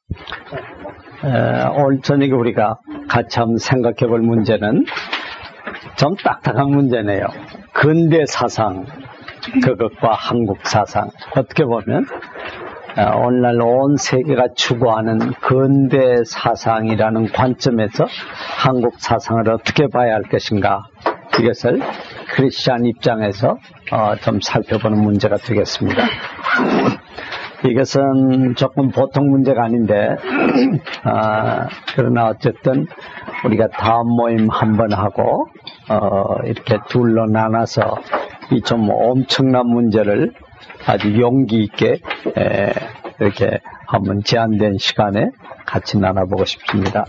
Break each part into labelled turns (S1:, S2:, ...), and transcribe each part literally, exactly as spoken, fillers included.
S1: 에, 오늘 저녁에 우리가 같이 한번 생각해 볼 문제는 좀 딱딱한 문제네요. 근대 사상, 그것과 한국 사상. 어떻게 보면 어, 오늘날 온 세계가 추구하는 근대 사상이라는 관점에서 한국 사상을 어떻게 봐야 할 것인가, 이것을 크리스찬 입장에서 어, 좀 살펴보는 문제가 되겠습니다. 이것은 조금 보통 문제가 아닌데 어, 그러나 어쨌든 우리가 다음 모임 한번 하고 어, 이렇게 둘로 나눠서 이 좀 엄청난 문제를 아주 용기 있게 에, 이렇게 한번 제한된 시간에 같이 나눠보고 싶습니다.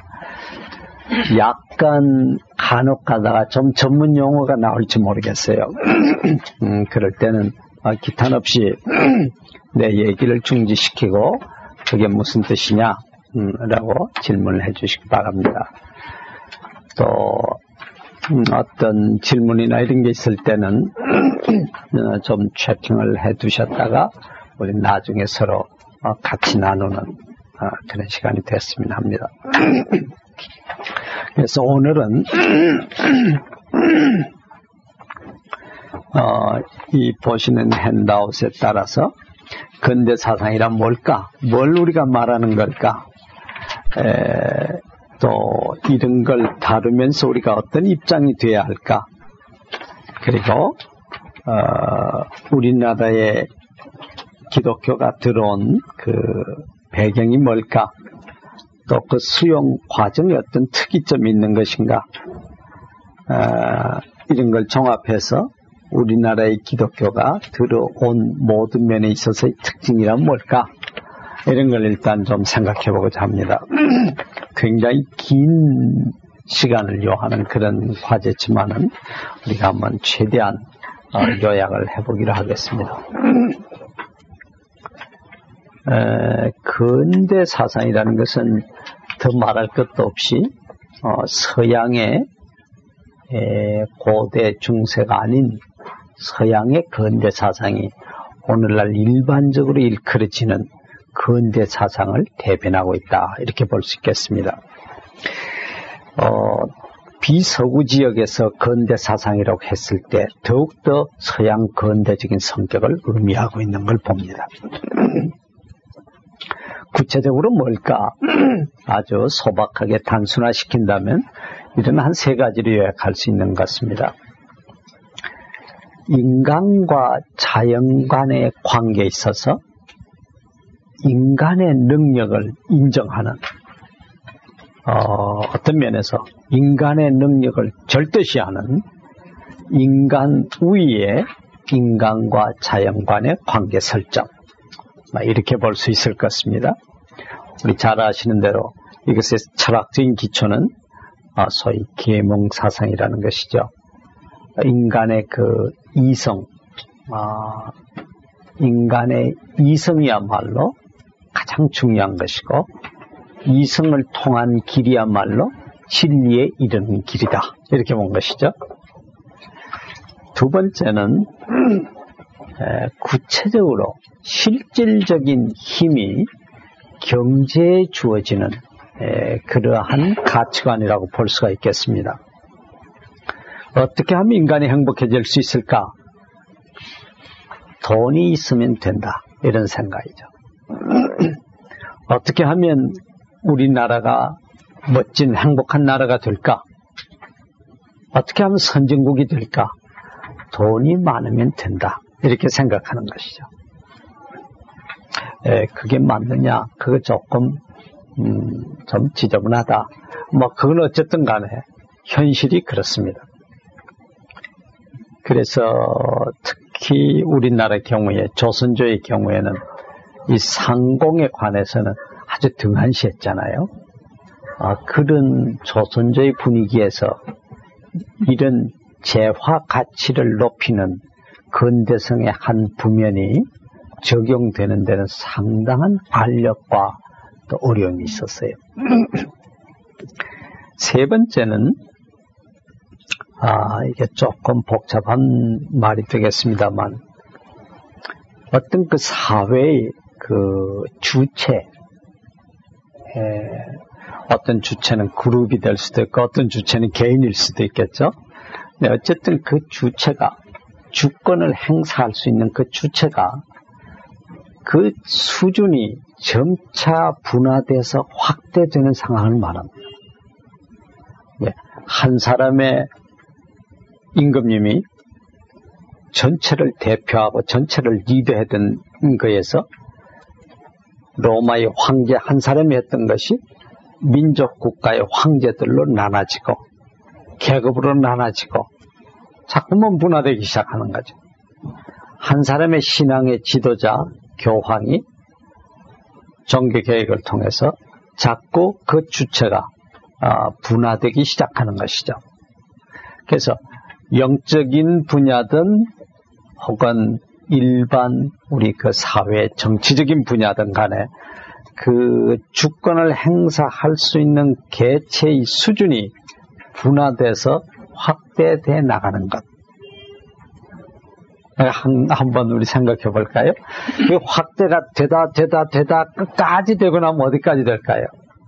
S1: 약간 간혹 가다가 좀 전문 용어가 나올지 모르겠어요. 음, 그럴 때는 아, 기탄 없이 내 얘기를 중지시키고 그게 무슨 뜻이냐 음, 라고 질문을 해 주시기 바랍니다. 또 음, 어떤 질문이나 이런 게 있을 때는 어, 좀 채팅을 해 두셨다가 우리 나중에 서로 어, 같이 나누는 어, 그런 시간이 됐으면 합니다. 그래서 오늘은 어, 이 보시는 핸드아웃에 따라서 근대 사상이란 뭘까? 뭘 우리가 말하는 걸까? 에, 또 이런 걸 다루면서 우리가 어떤 입장이 돼야 할까? 그리고 어, 우리나라에 기독교가 들어온 그 배경이 뭘까? 또 그 수용 과정에 어떤 특이점이 있는 것인가? 어, 이런 걸 종합해서 우리나라의 기독교가 들어온 모든 면에 있어서의 특징이란 뭘까? 이런 걸 일단 좀 생각해 보고자 합니다. 굉장히 긴 시간을 요하는 그런 과제지만은 우리가 한번 최대한 어, 요약을 해보기로 하겠습니다. 에, 근대 사상이라는 것은 더 말할 것도 없이 어, 서양의 에, 고대 중세가 아닌 서양의 근대 사상이 오늘날 일반적으로 일컬어지는 근대 사상을 대변하고 있다, 이렇게 볼 수 있겠습니다. 어, 비서구 지역에서 근대 사상이라고 했을 때 더욱더 서양 근대적인 성격을 의미하고 있는 걸 봅니다. 구체적으로 뭘까? 아주 소박하게 단순화시킨다면 이런 한 세 가지로 요약할 수 있는 것 같습니다. 인간과 자연 간의 관계에 있어서 인간의 능력을 인정하는, 어, 어떤 면에서 인간의 능력을 절대시하는 인간 우위의 인간과 자연 간의 관계 설정, 이렇게 볼 수 있을 것 같습니다. 우리 잘 아시는 대로 이것의 철학적인 기초는 소위 계몽사상이라는 것이죠. 인간의 그 이성, 아, 인간의 이성이야말로 가장 중요한 것이고, 이성을 통한 길이야말로 진리에 이르는 길이다, 이렇게 본 것이죠. 두 번째는 에, 구체적으로 실질적인 힘이 경제에 주어지는 에, 그러한 가치관이라고 볼 수가 있겠습니다. 어떻게 하면 인간이 행복해질 수 있을까? 돈이 있으면 된다, 이런 생각이죠. 어떻게 하면 우리나라가 멋진 행복한 나라가 될까? 어떻게 하면 선진국이 될까? 돈이 많으면 된다, 이렇게 생각하는 것이죠. 에, 그게 맞느냐? 그거 조금 음, 좀 지저분하다. 뭐 그건 어쨌든 간에 현실이 그렇습니다. 그래서 특히 우리나라의 경우에, 조선조의 경우에는 이 상공에 관해서는 아주 등한시했잖아요. 아, 그런 조선조의 분위기에서 이런 재화 가치를 높이는 근대성의 한 부면이 적용되는 데는 상당한 알력과 또 어려움이 있었어요. 세 번째는, 아, 이게 조금 복잡한 말이 되겠습니다만, 어떤 그 사회의 그 주체, 에, 어떤 주체는 그룹이 될 수도 있고 어떤 주체는 개인일 수도 있겠죠. 근데 어쨌든 그 주체가 주권을 행사할 수 있는 그 주체가 그 수준이 점차 분화돼서 확대되는 상황을 말합니다. 예, 한 사람의 임금님이 전체를 대표하고 전체를 리드했던 거에서 로마의 황제 한 사람이 했던 것이 민족 국가의 황제들로 나눠지고 계급으로 나눠지고 자꾸만 분화되기 시작하는 거죠. 한 사람의 신앙의 지도자 교황이 종교 개혁을 통해서 자꾸 그 주체가 분화되기 시작하는 것이죠. 그래서 영적인 분야든 혹은 일반 우리 그 사회 정치적인 분야든 간에 그 주권을 행사할 수 있는 개체의 수준이 분화돼서 확대돼 나가는 것. 한, 한번 우리 생각해 볼까요? 그 확대가 되다, 되다, 되다, 끝까지 되고 나면 어디까지 될까요?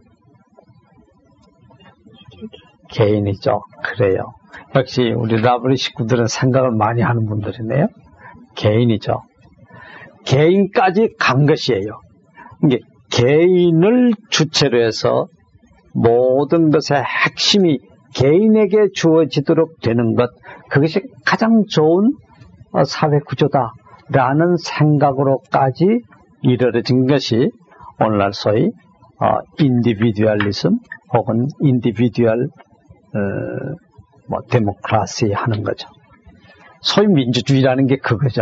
S1: 개인이죠. 그래요. 역시 우리 라브리 식구들은 생각을 많이 하는 분들이네요. 개인이죠. 개인까지 간 것이에요. 이게 개인을 주체로 해서 모든 것의 핵심이 개인에게 주어지도록 되는 것, 그것이 가장 좋은 사회 구조다라는 생각으로까지 이르러진 것이 오늘날 소위 어, 인디비듀얼리즘 혹은 인디비듀얼 어, 뭐 데모크라시 하는 거죠. 소위 민주주의라는 게 그거죠.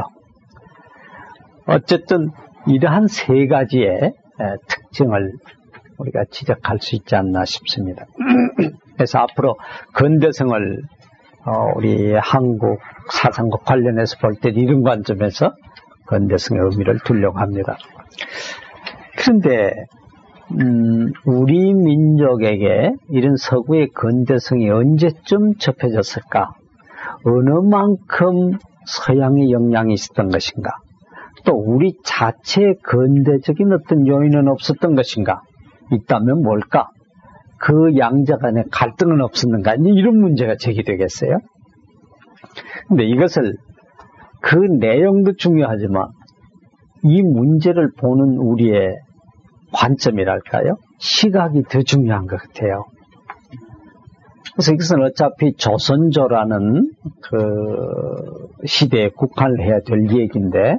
S1: 어쨌든 이러한 세 가지의 에, 특징을 우리가 지적할 수 있지 않나 싶습니다. 그래서 앞으로 근대성을 어, 우리 한국 사상과 관련해서 볼 때 이런 관점에서 근대성의 의미를 두려고 합니다. 그런데 음, 우리 민족에게 이런 서구의 근대성이 언제쯤 접해졌을까? 어느 만큼 서양의 영향이 있었던 것인가? 또 우리 자체의 근대적인 어떤 요인은 없었던 것인가? 있다면 뭘까? 그 양자 간의 갈등은 없었는가? 이런 문제가 제기되겠어요? 근데 이것을 그 내용도 중요하지만 이 문제를 보는 우리의 관점이랄까요? 시각이 더 중요한 것 같아요. 그래서 이것은 어차피 조선조라는 그 시대에 국한을 해야 될 얘기인데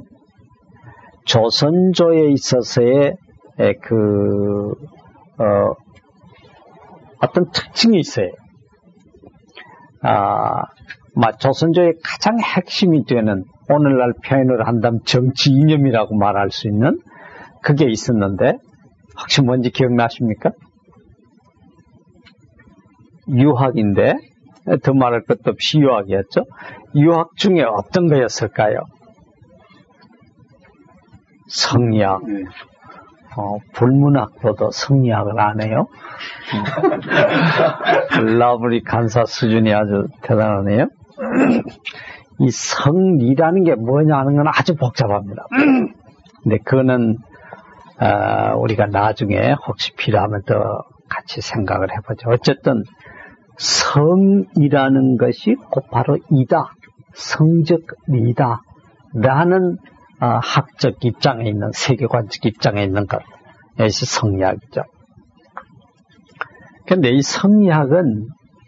S1: 조선조에 있어서의 그 어, 어떤 특징이 있어요. 아, 조선조의 가장 핵심이 되는 오늘날 표현을 한다면 정치 이념이라고 말할 수 있는 그게 있었는데 혹시 뭔지 기억나십니까? 유학인데 더 말할 것도 없이 유학이었죠. 유학 중에 어떤 거였을까요? 성리학. 어, 불문학보다 성리학을 안 해요. 라브리 간사 수준이 아주 대단하네요. 이 성리라는 게 뭐냐 하는 건 아주 복잡합니다. 근데 그거는 어, 우리가 나중에 혹시 필요하면 더 같이 생각을 해보죠. 어쨌든 성이라는 것이 곧바로 이다, 성적 리다 라는 어, 학적 입장에 있는, 세계관적 입장에 있는 것, 이것이 성리학이죠. 그런데 이 성리학은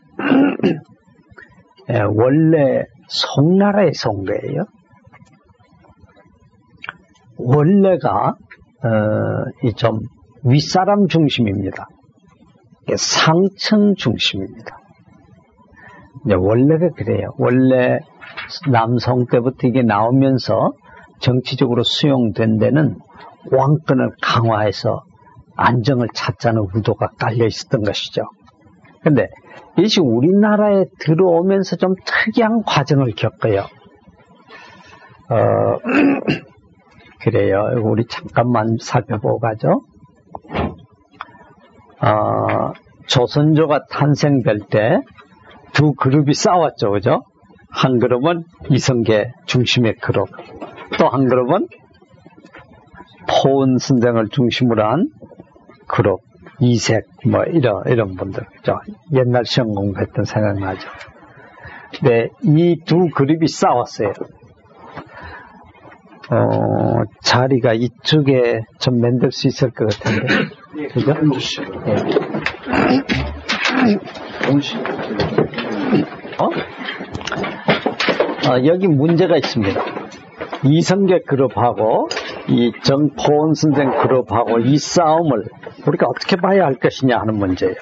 S1: 예, 원래 송나라에서 온 거예요. 원래가 어, 이 좀 윗사람 중심입니다. 상층 중심입니다. 이제 원래가 그래요. 원래 남성 때부터 이게 나오면서 정치적으로 수용된 데는 왕권을 강화해서 안정을 찾자는 의도가 깔려 있었던 것이죠. 그런데 이것이 우리나라에 들어오면서 좀 특이한 과정을 겪어요. 어, 그래요. 우리 잠깐만 살펴보고 가죠. 어, 조선조가 탄생될 때 두 그룹이 싸웠죠. 그죠? 한 그룹은 이성계 중심의 그룹, 또 한 그룹은 포은 선생을 중심으로 한 그룹, 이색, 뭐, 이런, 이런 분들, 그죠? 옛날 시험 공부했던 생각나죠? 네, 이 두 그룹이 싸웠어요. 어, 자리가 이쪽에 좀 만들 수 있을 것 같은데. 그죠? 네. 어? 어, 여기 문제가 있습니다. 이성계 그룹하고 이 정포원 선생 그룹하고 이 싸움을 우리가 어떻게 봐야 할 것이냐 하는 문제예요.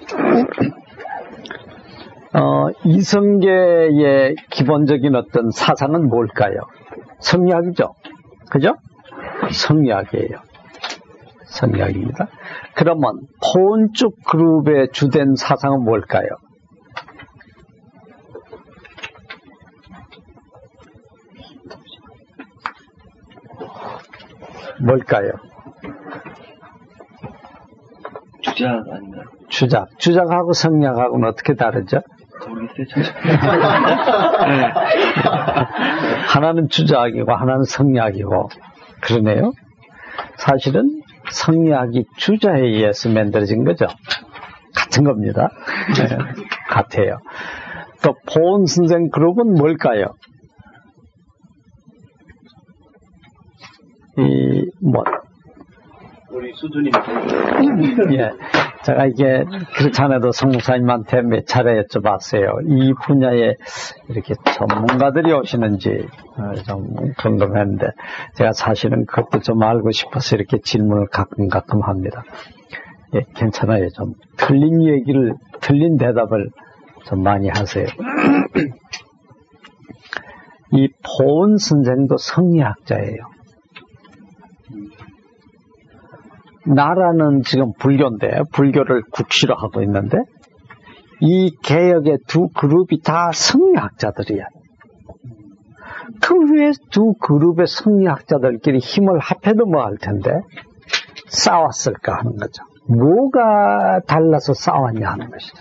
S1: 어, 이성계의 기본적인 어떤 사상은 뭘까요? 성리학이죠. 그죠? 성리학이에요. 성리학입니다. 그러면 포원 쪽 그룹의 주된 사상은 뭘까요? 뭘까요?
S2: 주작 아닌가요?
S1: 주작. 주작하고 성리학하고는 어떻게 다르죠?
S2: 모르겠어요.
S1: 하나는 주작이고 하나는 성리학이고 그러네요. 사실은 성리학이 주자에 의해서 만들어진 거죠. 같은 겁니다. 네, 같아요. 또 포원 선생 그룹은 뭘까요? 이 뭐
S2: 우리 수준이
S1: 예, 제가 이게 그렇지 않아도 성목사님한테 몇 차례 여쭤봤어요. 이 분야에 이렇게 전문가들이 오시는지 좀 궁금했는데 제가 사실은 그것도 좀 알고 싶어서 이렇게 질문을 가끔 가끔 합니다. 예, 괜찮아요. 좀 틀린 얘기를 틀린 대답을 좀 많이 하세요. 이 포원 선생도 성리학자예요. 나라는 지금 불교인데 불교를 국시로 하고 있는데 이 개혁의 두 그룹이 다 성리학자들이야. 그 위에 두 그룹의 성리학자들끼리 힘을 합해도 뭐 할 텐데 싸웠을까 하는 거죠. 뭐가 달라서 싸웠냐 하는 것이죠.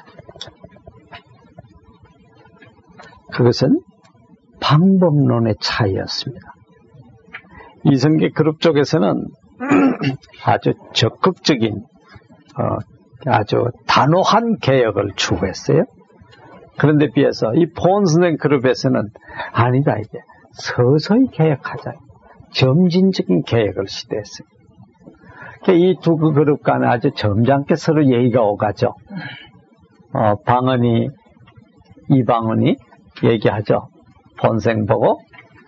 S1: 그것은 방법론의 차이였습니다. 이성계 그룹 쪽에서는 아주 적극적인 어, 아주 단호한 개혁을 추구했어요. 그런데 비해서 이 포원 선생 그룹에서는 아니다 이게 서서히 개혁하자. 점진적인 개혁을 시도했어요. 이 두 그룹 간에 아주 점잖게 서로 예의가 오가죠. 어, 방언이 이방언이 얘기하죠. 본생 보고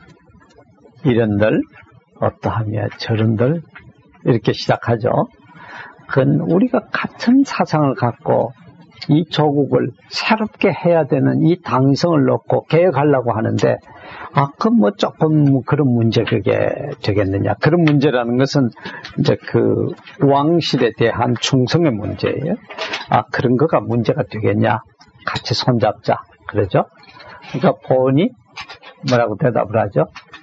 S1: 이런들 어떠하며 저런들 이렇게 시작하죠. 그건 우리가 같은 사상을 갖고 이 조국을 새롭게 해야 되는 이 당위성을 놓고 개혁하려고 하는데 아, 그 뭐 조금 그런 문제 그게 되겠느냐. 그런 문제라는 것은 이제 그 왕실에 대한 충성의 문제예요. 아, 그런 거가 문제가 되겠냐. 같이 손잡자. 그러죠. 그러니까 포원이 뭐라고 대답을 하죠?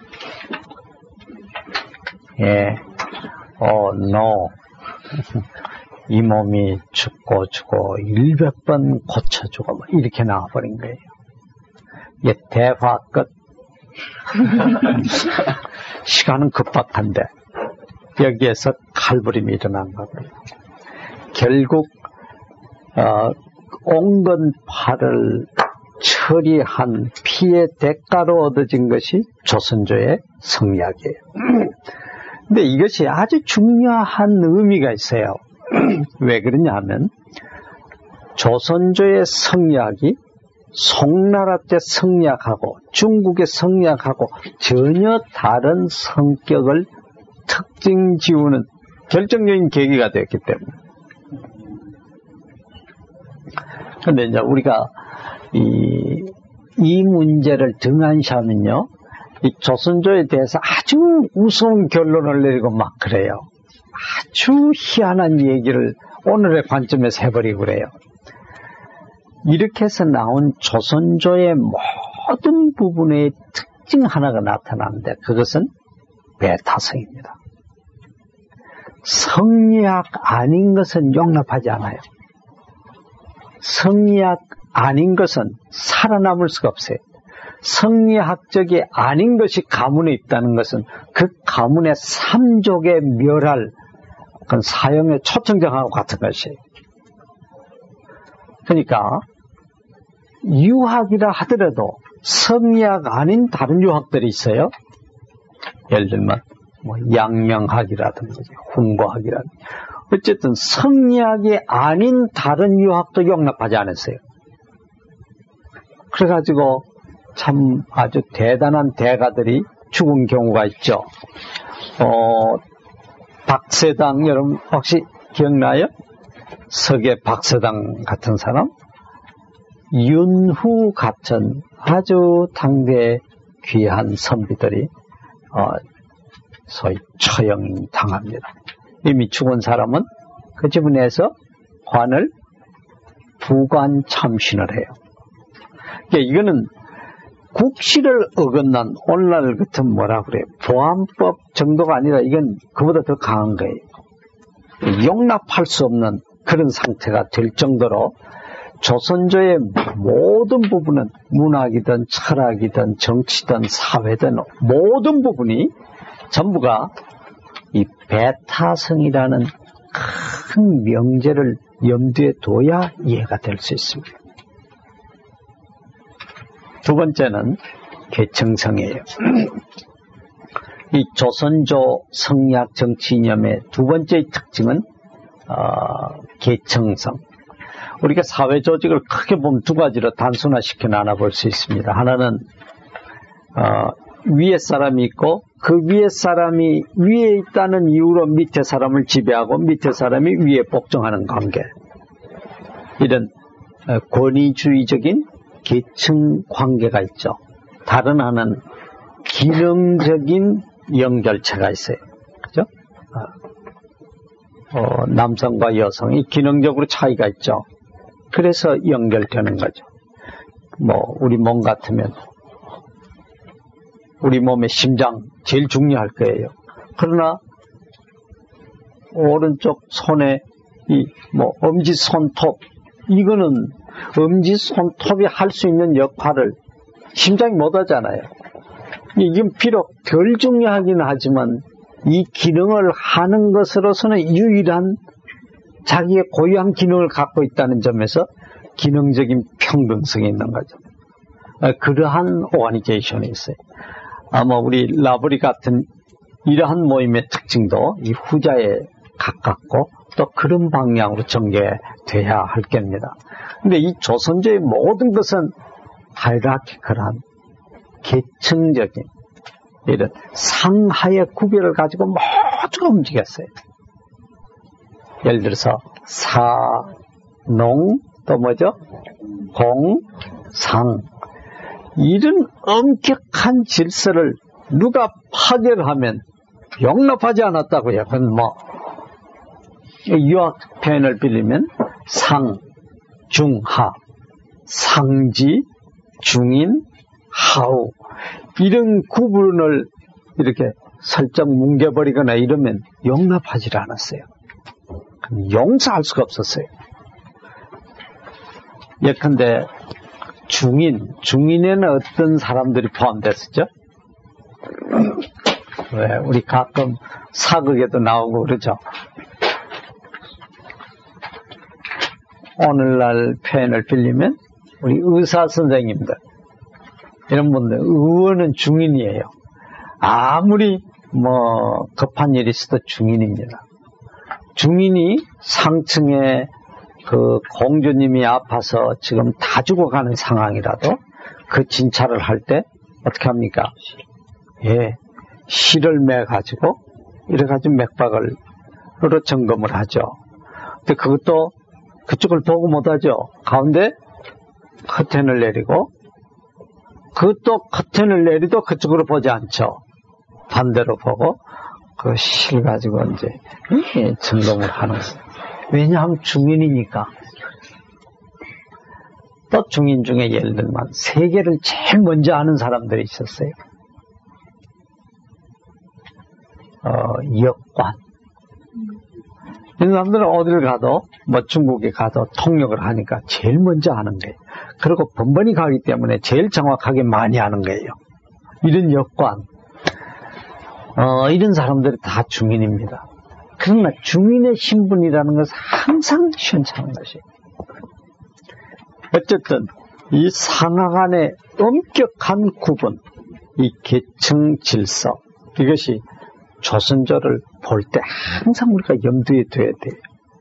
S1: 예, 어, no. 이 몸이 죽고 죽고 일백 번 고쳐주고 뭐 이렇게 나와버린 거예요. 이게 대화 끝. 시간은 급박한데 여기에서 칼부림이 일어난 거고요. 결국 어, 옹건파를 처리한 피의 대가로 얻어진 것이 조선조의 성리학이에요. 근데 이것이 아주 중요한 의미가 있어요. 왜 그러냐 하면 조선조의 성리학이 송나라 때 성리학하고 중국의 성리학하고 전혀 다른 성격을 특징 지우는 결정적인 계기가 되었기 때문에. 그런데 이제 우리가 이, 이 문제를 등한시하면요, 이 조선조에 대해서 아주 우스운 결론을 내리고 막 그래요. 아주 희한한 얘기를 오늘의 관점에서 해버리고 그래요. 이렇게 해서 나온 조선조의 모든 부분의 특징 하나가 나타나는데 그것은 배타성입니다. 성리학 아닌 것은 용납하지 않아요. 성리학 아닌 것은 살아남을 수가 없어요. 성리학적이 아닌 것이 가문에 있다는 것은 그 가문의 삼족에 멸할 그건 사형의 초청장하고 같은 것이에요. 그러니까 유학이라 하더라도 성리학 아닌 다른 유학들이 있어요. 예를 들면 뭐 양명학이라든지 훈과학이라든지 어쨌든 성리학이 아닌 다른 유학도 용납하지 않았어요. 그래가지고 참 아주 대단한 대가들이 죽은 경우가 있죠. 어, 박세당 여러분 혹시 기억나요? 석의 박세당 같은 사람? 윤후 같은 아주 당대 귀한 선비들이 어, 소위 처형 당합니다. 이미 죽은 사람은 그 지분에서 관을 부관 참신을 해요. 그러니까 이거는 국시를 어긋난 오늘날 같은 뭐라 그래요? 보안법 정도가 아니라 이건 그보다 더 강한 거예요. 용납할 수 없는 그런 상태가 될 정도로 조선조의 모든 부분은 문학이든 철학이든 정치든 사회든 모든 부분이 전부가 이 배타성이라는 큰 명제를 염두에 둬야 이해가 될 수 있습니다. 두 번째는 계층성이에요. 이 조선조 성리학 정치 이념의 두 번째 특징은 어, 계층성. 우리가 사회 조직을 크게 보면 두 가지로 단순화시켜 나눠볼 수 있습니다. 하나는 어, 위에 사람이 있고 그 위에 사람이 위에 있다는 이유로 밑에 사람을 지배하고 밑에 사람이 위에 복종하는 관계. 이런 어, 권위주의적인 계층 관계가 있죠. 다른 하나는 기능적인 연결체가 있어요. 그죠? 어, 남성과 여성이 기능적으로 차이가 있죠. 그래서 연결되는 거죠. 뭐 우리 몸 같으면 우리 몸의 심장 제일 중요할 거예요. 그러나 오른쪽 손에 이 뭐 엄지 손톱 이거는 엄지 손톱이 할 수 있는 역할을 심장이 못 하잖아요. 이건 비록 덜 중요하긴 하지만 이 기능을 하는 것으로서는 유일한 자기의 고유한 기능을 갖고 있다는 점에서 기능적인 평등성이 있는 거죠. 그러한 오가니제이션이 있어요. 아마 우리 라브리 같은 이러한 모임의 특징도 이 후자에 가깝고 또 그런 방향으로 전개돼야 할 겁니다. 근데 이 조선조의 모든 것은 하이라키컬한 계층적인 이런 상하의 구별을 가지고 모두가 움직였어요. 예를 들어서 사, 농, 또 뭐죠? 공, 상. 이런 엄격한 질서를 누가 파괴를 하면 용납하지 않았다고요. 그건 뭐 유학 표현을 빌리면 상, 중, 하, 상지, 중인, 하우 이런 구분을 이렇게 설정 뭉개버리거나 이러면 용납하지 않았어요. 용서할 수가 없었어요. 예컨대 중인, 중인에는 어떤 사람들이 포함됐었죠? 왜 우리 가끔 사극에도 나오고 그러죠. 오늘날 표현을 빌리면 우리 의사 선생님들 이런 분들 의원은 중인이에요. 아무리 뭐 급한 일이 있어도 중인입니다. 중인이 상층에 그 공주님이 아파서 지금 다 죽어가는 상황이라도 그 진찰을 할 때 어떻게 합니까? 예, 실을 매가지고 이래가지고 맥박을 으로 점검을 하죠. 근데 그것도 그쪽을 보고 못하죠. 가운데 커튼을 내리고 그것도 커튼을 내리도 그쪽으로 보지 않죠. 반대로 보고 그 실 가지고 이제 예, 점검을 하는 거예요. 왜냐하면 중인이니까. 또 중인 중에 예를 들면 세계를 제일 먼저 아는 사람들이 있었어요. 어, 역관. 이 사람들은 어딜 가도 뭐 중국에 가도 통역을 하니까 제일 먼저 아는 거예요. 그리고 번번이 가기 때문에 제일 정확하게 많이 아는 거예요. 이런 역관. 어, 이런 사람들이 다 중인입니다. 그러나 중인의 신분이라는 것은 항상 시원찮은 것이에요. 어쨌든 이 상하 간의 엄격한 구분, 이 계층 질서, 이것이 조선조를 볼 때 항상 우리가 염두에 둬야 돼요.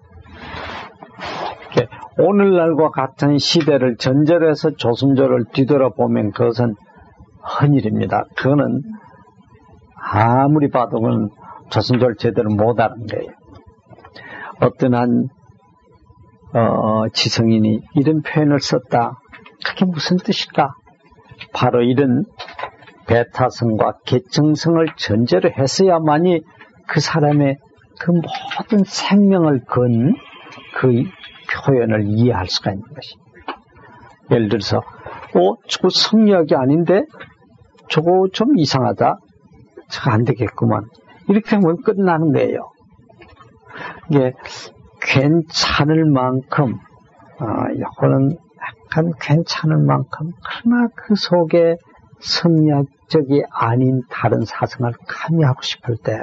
S1: 오늘날과 같은 시대를 전제해서 조선조를 뒤돌아보면 그것은 헌일입니다. 그거는 아무리 봐도 그건 조선조를 제대로 못하는 거예요. 어떤 한 어, 지성인이 이런 표현을 썼다. 그게 무슨 뜻일까? 바로 이런 배타성과 계층성을 전제로 했어야만이 그 사람의 그 모든 생명을 건 그 표현을 이해할 수가 있는 것입니다. 예를 들어서 어? 저거 성리학이 아닌데? 저거 좀 이상하다? 저거 안 되겠구만. 이렇게 하면 끝나는 거예요. 이게 괜찮을 만큼 아, 이거는 약간 괜찮을 만큼 그러나 그 속에 성리학적이 아닌 다른 사상을 가미하고 싶을 때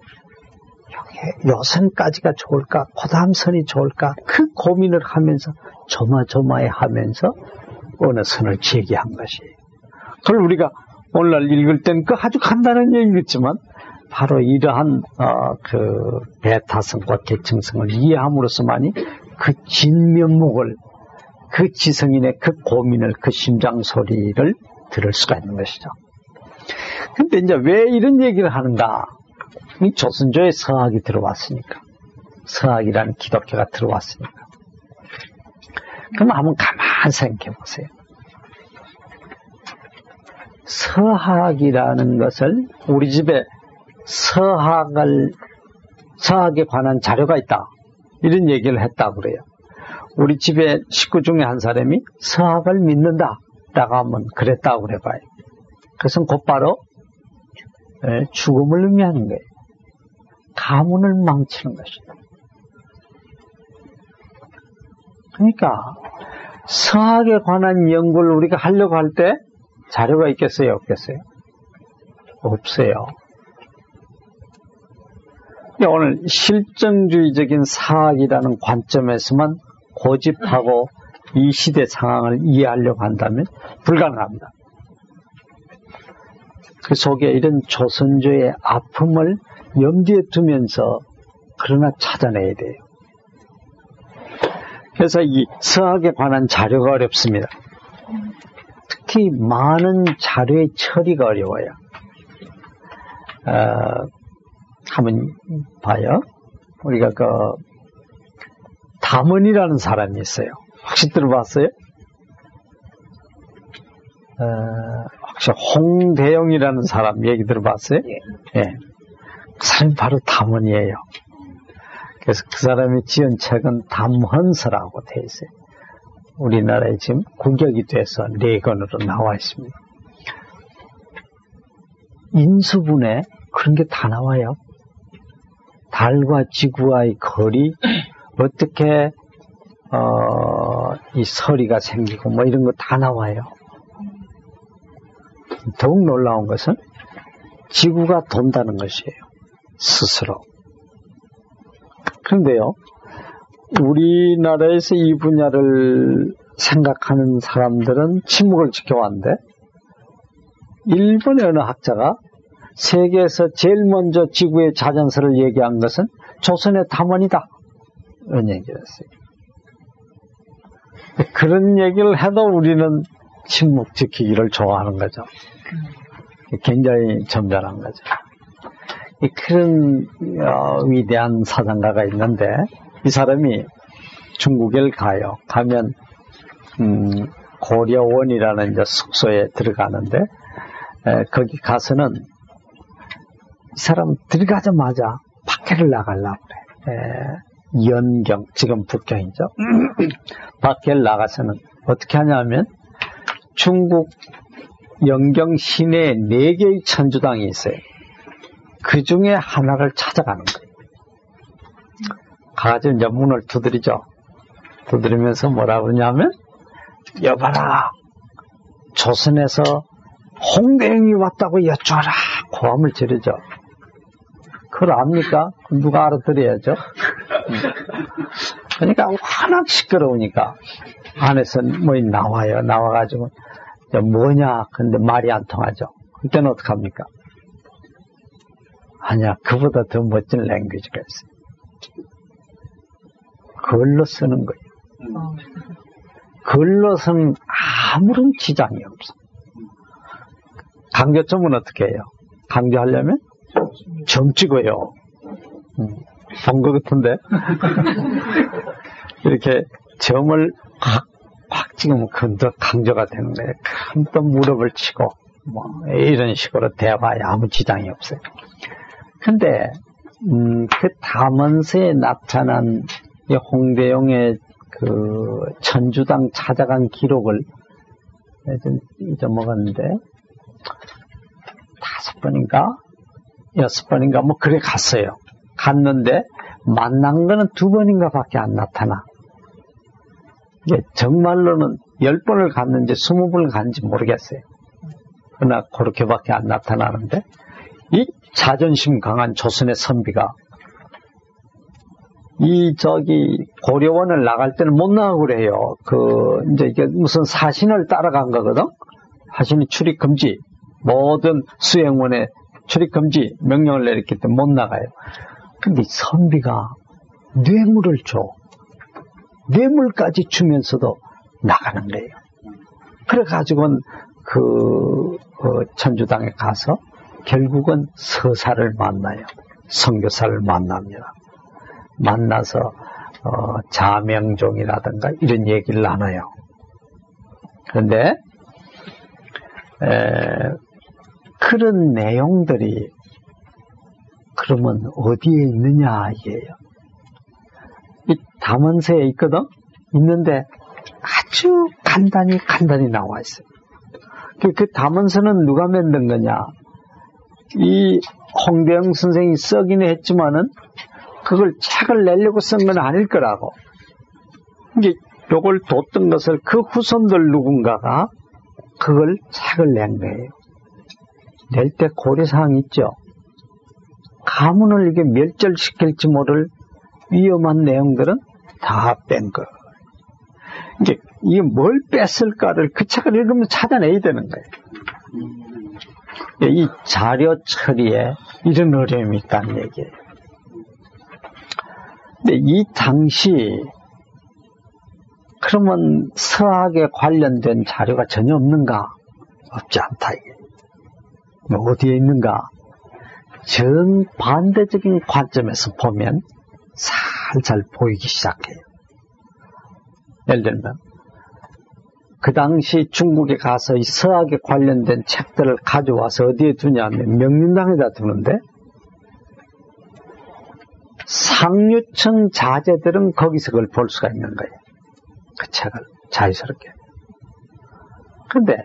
S1: 요 선까지가 좋을까? 그 다음 선이 좋을까? 그 고민을 하면서 조마조마해 하면서 어느 선을 제기한 것이에요. 그걸 우리가 오늘날 읽을 땐 그 아주 간단한 얘기겠지만 바로 이러한 어, 그 배타성과 계층성을 이해함으로써만이 그 진면목을 그 지성인의 그 고민을 그 심장 소리를 들을 수가 있는 것이죠. 근데 이제 왜 이런 얘기를 하는가? 이 조선조에 서학이 들어왔으니까. 서학이라는 기독교가 들어왔으니까. 그럼 한번 가만히 생각해 보세요. 서학이라는 것을 우리 집에 서학을, 서학에 관한 자료가 있다. 이런 얘기를 했다고 그래요. 우리 집에 식구 중에 한 사람이 서학을 믿는다. 라고 하면 그랬다고 그래봐요. 그것은 곧바로 죽음을 의미하는 거예요. 가문을 망치는 것이다. 그러니까 서학에 관한 연구를 우리가 하려고 할 때 자료가 있겠어요? 없겠어요? 없어요. 오늘 실정주의적인 사학이라는 관점에서만 고집하고 이 시대 상황을 이해하려고 한다면 불가능합니다. 그 속에 이런 조선조의 아픔을 염두에 두면서 그러나 찾아내야 돼요. 그래서 이 서학에 관한 자료가 어렵습니다. 특히 많은 자료의 처리가 어려워요. 어, 한번 봐요. 우리가 그 담원이라는 사람이 있어요. 혹시 들어봤어요? 어, 혹시 홍대영이라는 사람 얘기 들어봤어요? 예. 네. 그 사람이 바로 담원이에요. 그래서 그 사람이 지은 책은 담헌서라고 되어 있어요. 우리나라에 지금 국역이 돼서 네 권으로 나와 있습니다. 인수분해 그런 게 다 나와요. 달과 지구와의 거리, 어떻게 어, 이 서리가 생기고 뭐 이런 거 다 나와요. 더욱 놀라운 것은 지구가 돈다는 것이에요. 스스로. 그런데요, 우리나라에서 이 분야를 생각하는 사람들은 침묵을 지켜왔는데, 일본의 어느 학자가 세계에서 제일 먼저 지구의 자전서를 얘기한 것은 조선의 담원이다. 이런 얘기를 했어요. 그런 얘기를 해도 우리는 침묵 지키기를 좋아하는 거죠. 굉장히 점잖은 거죠. 그런 어, 위대한 사상가가 있는데 이 사람이 중국에 가요. 가면 음, 고려원이라는 이제 숙소에 들어가는데 에, 거기 가서는 이 사람 들어가자마자 밖에를 나가려고 그래. 에, 연경, 지금 북경이죠. 밖에 나가서는 어떻게 하냐면 중국 연경 시내에 네 개의 천주당이 있어요. 그 중에 하나를 찾아가는 거예요. 가가지고 이제 문을 두드리죠. 두드리면서 뭐라 그러냐면, 여봐라, 조선에서 홍대영이 왔다고 여쭈어라, 고함을 지르죠. 그걸 압니까? 누가 알아들어야죠. 그러니까 워낙 시끄러우니까 안에서 뭐 나와요. 나와가지고 뭐냐 근데 말이 안 통하죠. 그때는 어떡합니까? 아니야, 그보다 더 멋진 랭귀지가 있어요. 글로 쓰는 거예요. 글로 쓰는 아무런 지장이 없어. 강조점은 어떻게 해요? 강조하려면 점 찍어요. 음, 본 것 같은데 이렇게 점을 확, 확 찍으면 그건 더 강조가 되는 거예요. 그럼 또 무릎을 치고 뭐 이런 식으로 대화에 아무 지장이 없어요. 근데 음, 그 담원서에 나타난 이 홍대용의 그 천주당 찾아간 기록을 좀 잊어먹었는데 다섯 번인가 여섯 번인가 뭐 그래 갔어요. 갔는데 만난 거는 두 번인가 밖에 안 나타나. 이게 정말로는 열 번을 갔는지 스무 번을 갔는지 모르겠어요. 그러나 그렇게밖에 안 나타나는데 이 자존심 강한 조선의 선비가 이 저기 고려원을 나갈 때는 못 나가고 그래요. 그 이제 이게 무슨 사신을 따라간 거거든. 사신이 출입 금지, 모든 수행원에 출입 금지 명령을 내렸기 때문에 못 나가요. 근데 선비가 뇌물을 줘. 뇌물까지 주면서도 나가는 거예요. 그래가지고는 그 어, 천주당에 가서 결국은 서사를 만나요. 선교사를 만납니다. 만나서 어, 자명종이라든가 이런 얘기를 나눠요. 그런데 에, 그런 내용들이 그러면 어디에 있느냐 이게요. 이 담원서에 있거든. 있는데 아주 간단히 간단히 나와 있어요. 그, 그 담원서는 누가 만든 거냐? 이 홍대영 선생이 쓰긴 했지만은 그걸 책을 내려고 쓴 건 아닐 거라고. 이제 요걸 뒀던 것을 그 후손들 누군가가 그걸 책을 낸 거예요. 낼 때 고려사항 있죠. 가문을 이게 멸절시킬지 모를 위험한 내용들은 다 뺀 거예요. 이게 이게 뭘 뺐을까를 그 책을 읽으면 찾아내야 되는 거예요. 이 자료 처리에 이런 어려움이 있다는 얘기예요. 근데 이 당시 그러면 서학에 관련된 자료가 전혀 없는가? 없지 않다 이게. 뭐 어디에 있는가? 정반대적인 관점에서 보면 살살 보이기 시작해요. 예를 들면 그 당시 중국에 가서 이 서학에 관련된 책들을 가져와서 어디에 두냐면 명륜당에다 두는데 상류층 자제들은 거기서 그걸 볼 수가 있는 거예요. 그 책을 자유스럽게. 근데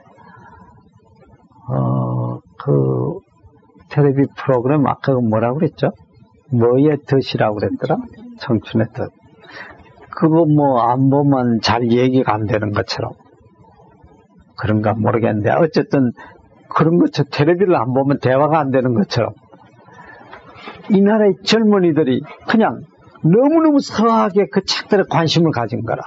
S1: 어, 그 텔레비 프로그램 아까 뭐라고 그랬죠? 뭐의 덫이라고 그랬더라? 청춘의 덫. 그거 뭐 안 보면 잘 얘기가 안 되는 것처럼 그런가 모르겠는데 어쨌든 그런 것처럼 텔레비를 안 보면 대화가 안 되는 것처럼 이 나라의 젊은이들이 그냥 너무너무 서하게 그 책들에 관심을 가진 거라.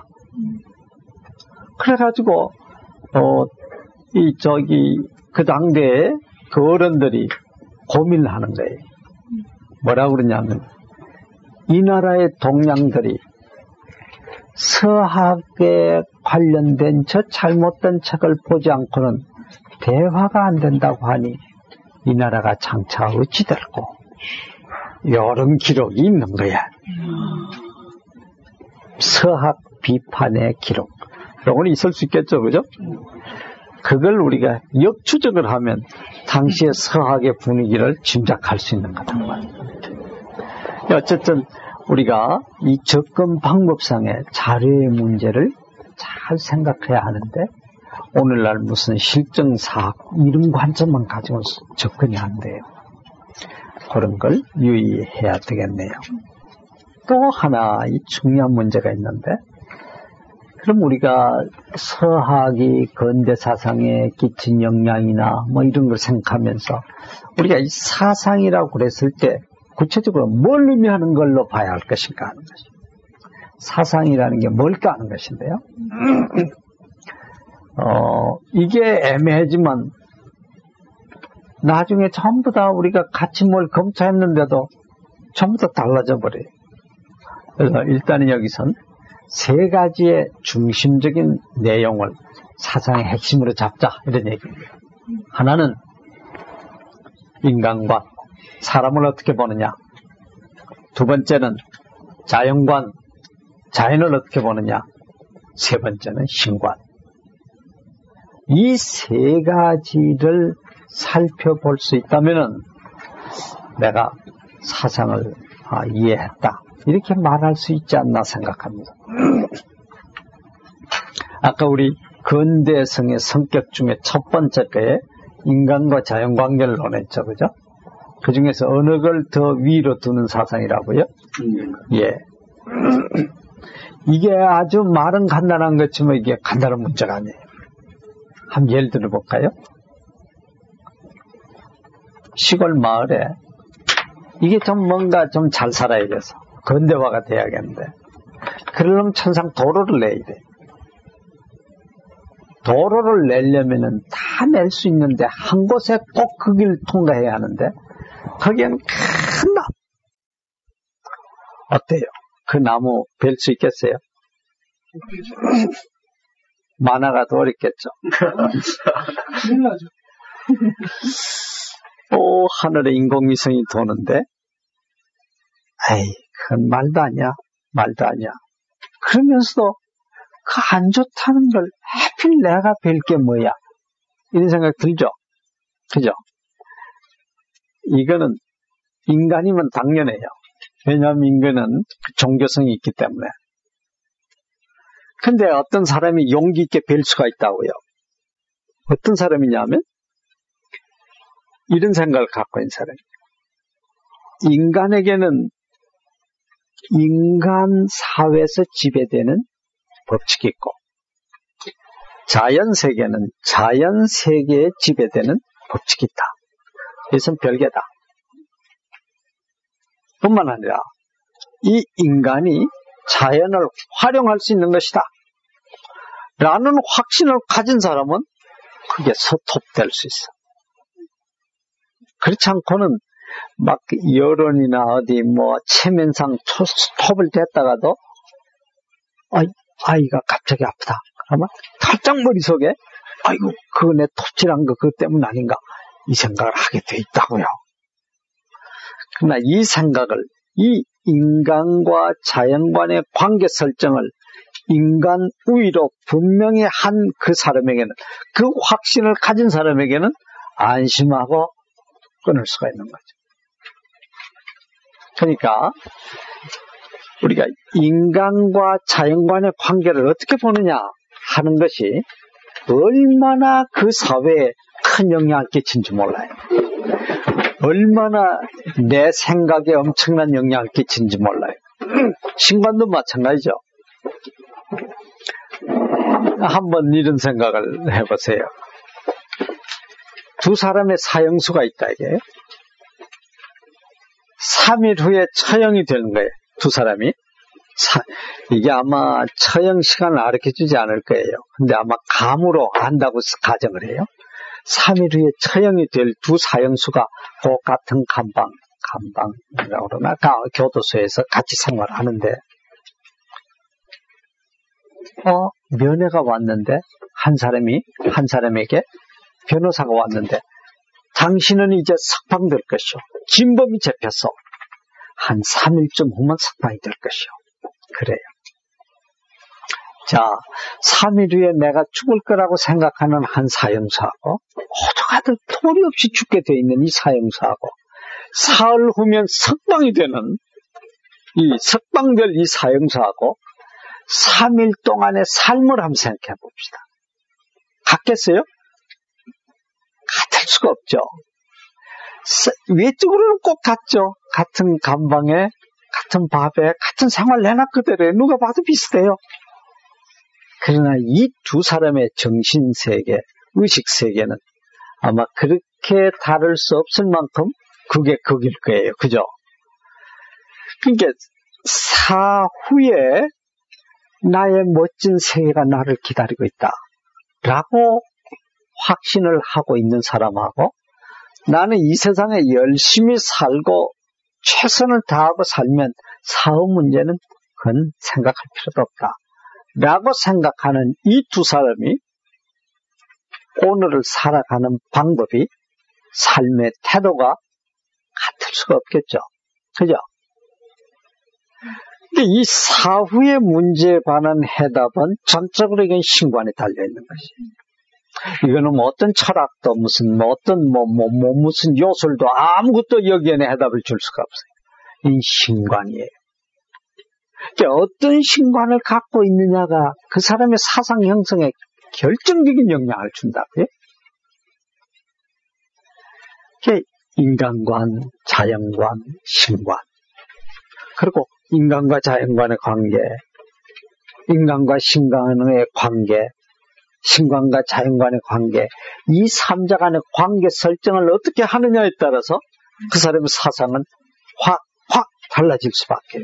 S1: 그래가지고 어, 이 저기 그 당대에 그 어른들이 고민을 하는 거예요. 뭐라고 그러냐면 이 나라의 동양들이 서학에 관련된 저 잘못된 책을 보지 않고는 대화가 안 된다고 하니 이 나라가 장차 어찌 될고 이런 기록이 있는 거야. 서학 비판의 기록. 이건 있을 수 있겠죠, 그죠? 그걸 우리가 역추적을 하면 당시의 서학의 분위기를 짐작할 수 있는 거다. 어쨌든 우리가 이 접근 방법상의 자료의 문제를 잘 생각해야 하는데 오늘날 무슨 실정사학 이런 관점만 가지고 접근이 안 돼요. 그런 걸 유의해야 되겠네요. 또 하나 이 중요한 문제가 있는데 그럼 우리가 서학이 근대 사상에 끼친 영향이나 뭐 이런 걸 생각하면서 우리가 이 사상이라고 그랬을 때 구체적으로 뭘 의미하는 걸로 봐야 할 것인가 하는 것이. 사상이라는 게 뭘까 하는 것인데요. 어, 이게 애매하지만 나중에 전부 다 우리가 같이 뭘 검토했는데도 전부 다 달라져 버려요. 그래서 일단은 여기선 세 가지의 중심적인 내용을 사상의 핵심으로 잡자 이런 얘기입니다. 하나는 인간관, 사람을 어떻게 보느냐. 두 번째는 자연관, 자연을 어떻게 보느냐. 세 번째는 신관. 이 세 가지를 살펴볼 수 있다면은 내가 사상을 아, 이해했다. 이렇게 말할 수 있지 않나 생각합니다. 아까 우리 근대성의 성격 중에 첫 번째 거에 인간과 자연 관계를 논했죠, 그죠? 그 중에서 어느 걸 더 위로 두는 사상이라고요? 음. 예. 이게 아주 말은 간단한 것지만 이게 간단한 문제가 아니에요. 한번 예를 들어볼까요? 시골 마을에 이게 좀 뭔가 좀 잘 살아야 돼서 근대화가 돼야겠는데 그러려면 천상 도로를 내야 돼. 도로를 내려면은 다 낼 수 있는데 한 곳에 꼭 그 길 통과해야 하는데 거기에는 큰 나무. 어때요? 그 나무 뵐 수 있겠어요? 만화가 더 어렵겠죠. 오, 하늘에 인공위성이 도는데 에이, 그건 말도 아니야. 말도 아니야. 그러면서도 그 안 좋다는 걸 하필 내가 뵐 게 뭐야. 이런 생각 들죠? 그죠? 이거는 인간이면 당연해요. 왜냐하면 인간은 종교성이 있기 때문에. 근데 어떤 사람이 용기 있게 뵐 수가 있다고요. 어떤 사람이냐면 이런 생각을 갖고 있는 사람이에요. 인간에게는 인간 사회에서 지배되는 법칙이 있고 자연 세계는 자연 세계에 지배되는 법칙이 있다. 이것은 별개다. 뿐만 아니라 이 인간이 자연을 활용할 수 있는 것이다. 라는 확신을 가진 사람은 그게 서톱될 수 있어. 그렇지 않고는 막 여론이나 어디 뭐 체면상 톱을 댔다가도 아이, 아이가 갑자기 아프다. 그러면 살짝 머릿속에 아이고 그거 내 톱질한 거 그것 때문 아닌가 이 생각을 하게 돼 있다고요. 그러나 이 생각을 이 인간과 자연관의 관계 설정을 인간 우위로 분명히 한 그 사람에게는 그 확신을 가진 사람에게는 안심하고 끊을 수가 있는 거죠. 그러니까 우리가 인간과 자연관의 관계를 어떻게 보느냐 하는 것이 얼마나 그 사회에 큰 영향을 끼친지 몰라요. 얼마나 내 생각에 엄청난 영향을 끼친지 몰라요. 신관도 마찬가지죠. 한번 이런 생각을 해보세요. 두 사람의 사형수가 있다 이게. 삼 일 후에 처형이 되는 거예요. 두 사람이. 사, 이게 아마 처형 시간을 알려주지 않을 거예요. 근데 아마 감으로 한다고 가정을 해요. 삼 일 후에 처형이 될 두 사형수가 그 같은 감방, 감방이라고 그러나 교도소에서 같이 생활하는데 어, 면회가 왔는데 한 사람이 한 사람에게 변호사가 왔는데 당신은 이제 석방될 것이요. 진범이 잡혀서 한 삼 일쯤 후면 석방이 될 것이요. 그래요. 자, 삼 일 후에 내가 죽을 거라고 생각하는 한 사형사하고 호적하듯 도리 없이 죽게 돼 있는 이 사형사하고 사흘 후면 석방이 되는 이 석방될 이 사형사하고 삼 일 동안의 삶을 한번 생각해 봅시다. 같겠어요? 같을 수가 없죠. 외적으로는 꼭 같죠. 같은 감방에, 같은 밥에, 같은 생활 내놨거든요. 누가 봐도 비슷해요. 그러나 이 두 사람의 정신세계, 의식세계는 아마 그렇게 다를 수 없을 만큼 그게 극일 거예요. 그죠? 그러니까 사후에 나의 멋진 세계가 나를 기다리고 있다 라고 확신을 하고 있는 사람하고, 나는 이 세상에 열심히 살고 최선을 다하고 살면 사업 문제는 그건 생각할 필요도 없다 라고 생각하는 이 두 사람이 오늘을 살아가는 방법이, 삶의 태도가 같을 수가 없겠죠. 그죠? 근데 이 사후의 문제에 관한 해답은 전적으로 이건 신관에 달려있는 것이에요. 이거는 뭐 어떤 철학도 무슨 뭐 어떤 뭐, 뭐, 뭐 무슨 요술도 아무것도 여기에는 해답을 줄 수가 없어요. 이 신관이에요. 그러니까 어떤 신관을 갖고 있느냐가 그 사람의 사상 형성에 결정적인 영향을 준다고요. 그러니까 인간관, 자연관, 신관, 그리고 인간과 자연관의 관계, 인간과 신간의 관계, 신관과 자연관의 관계, 이 삼자 간의 관계 설정을 어떻게 하느냐에 따라서 그 사람의 사상은 확, 확 달라질 수밖에.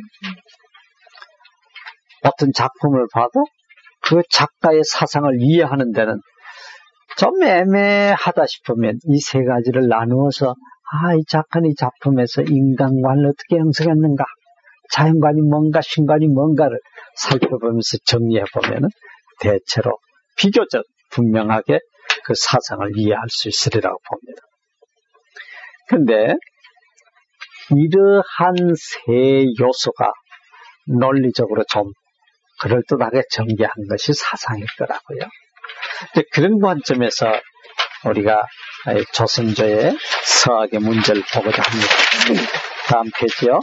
S1: 어떤 작품을 봐도 그 작가의 사상을 이해하는 데는 좀 애매하다 싶으면 이 세 가지를 나누어서, 아, 이 작가는 이 작품에서 인간관을 어떻게 형성했는가, 자연관이 뭔가, 신관이 뭔가를 살펴보면서 정리해보면 대체로 비교적 분명하게 그 사상을 이해할 수 있으리라고 봅니다. 그런데 이러한 세 요소가 논리적으로 좀 그럴듯하게 전개한 것이 사상일 거라고요. 그런 관점에서 우리가 조선조의 서학의 문제를 보고자 합니다. 다음 페이지요.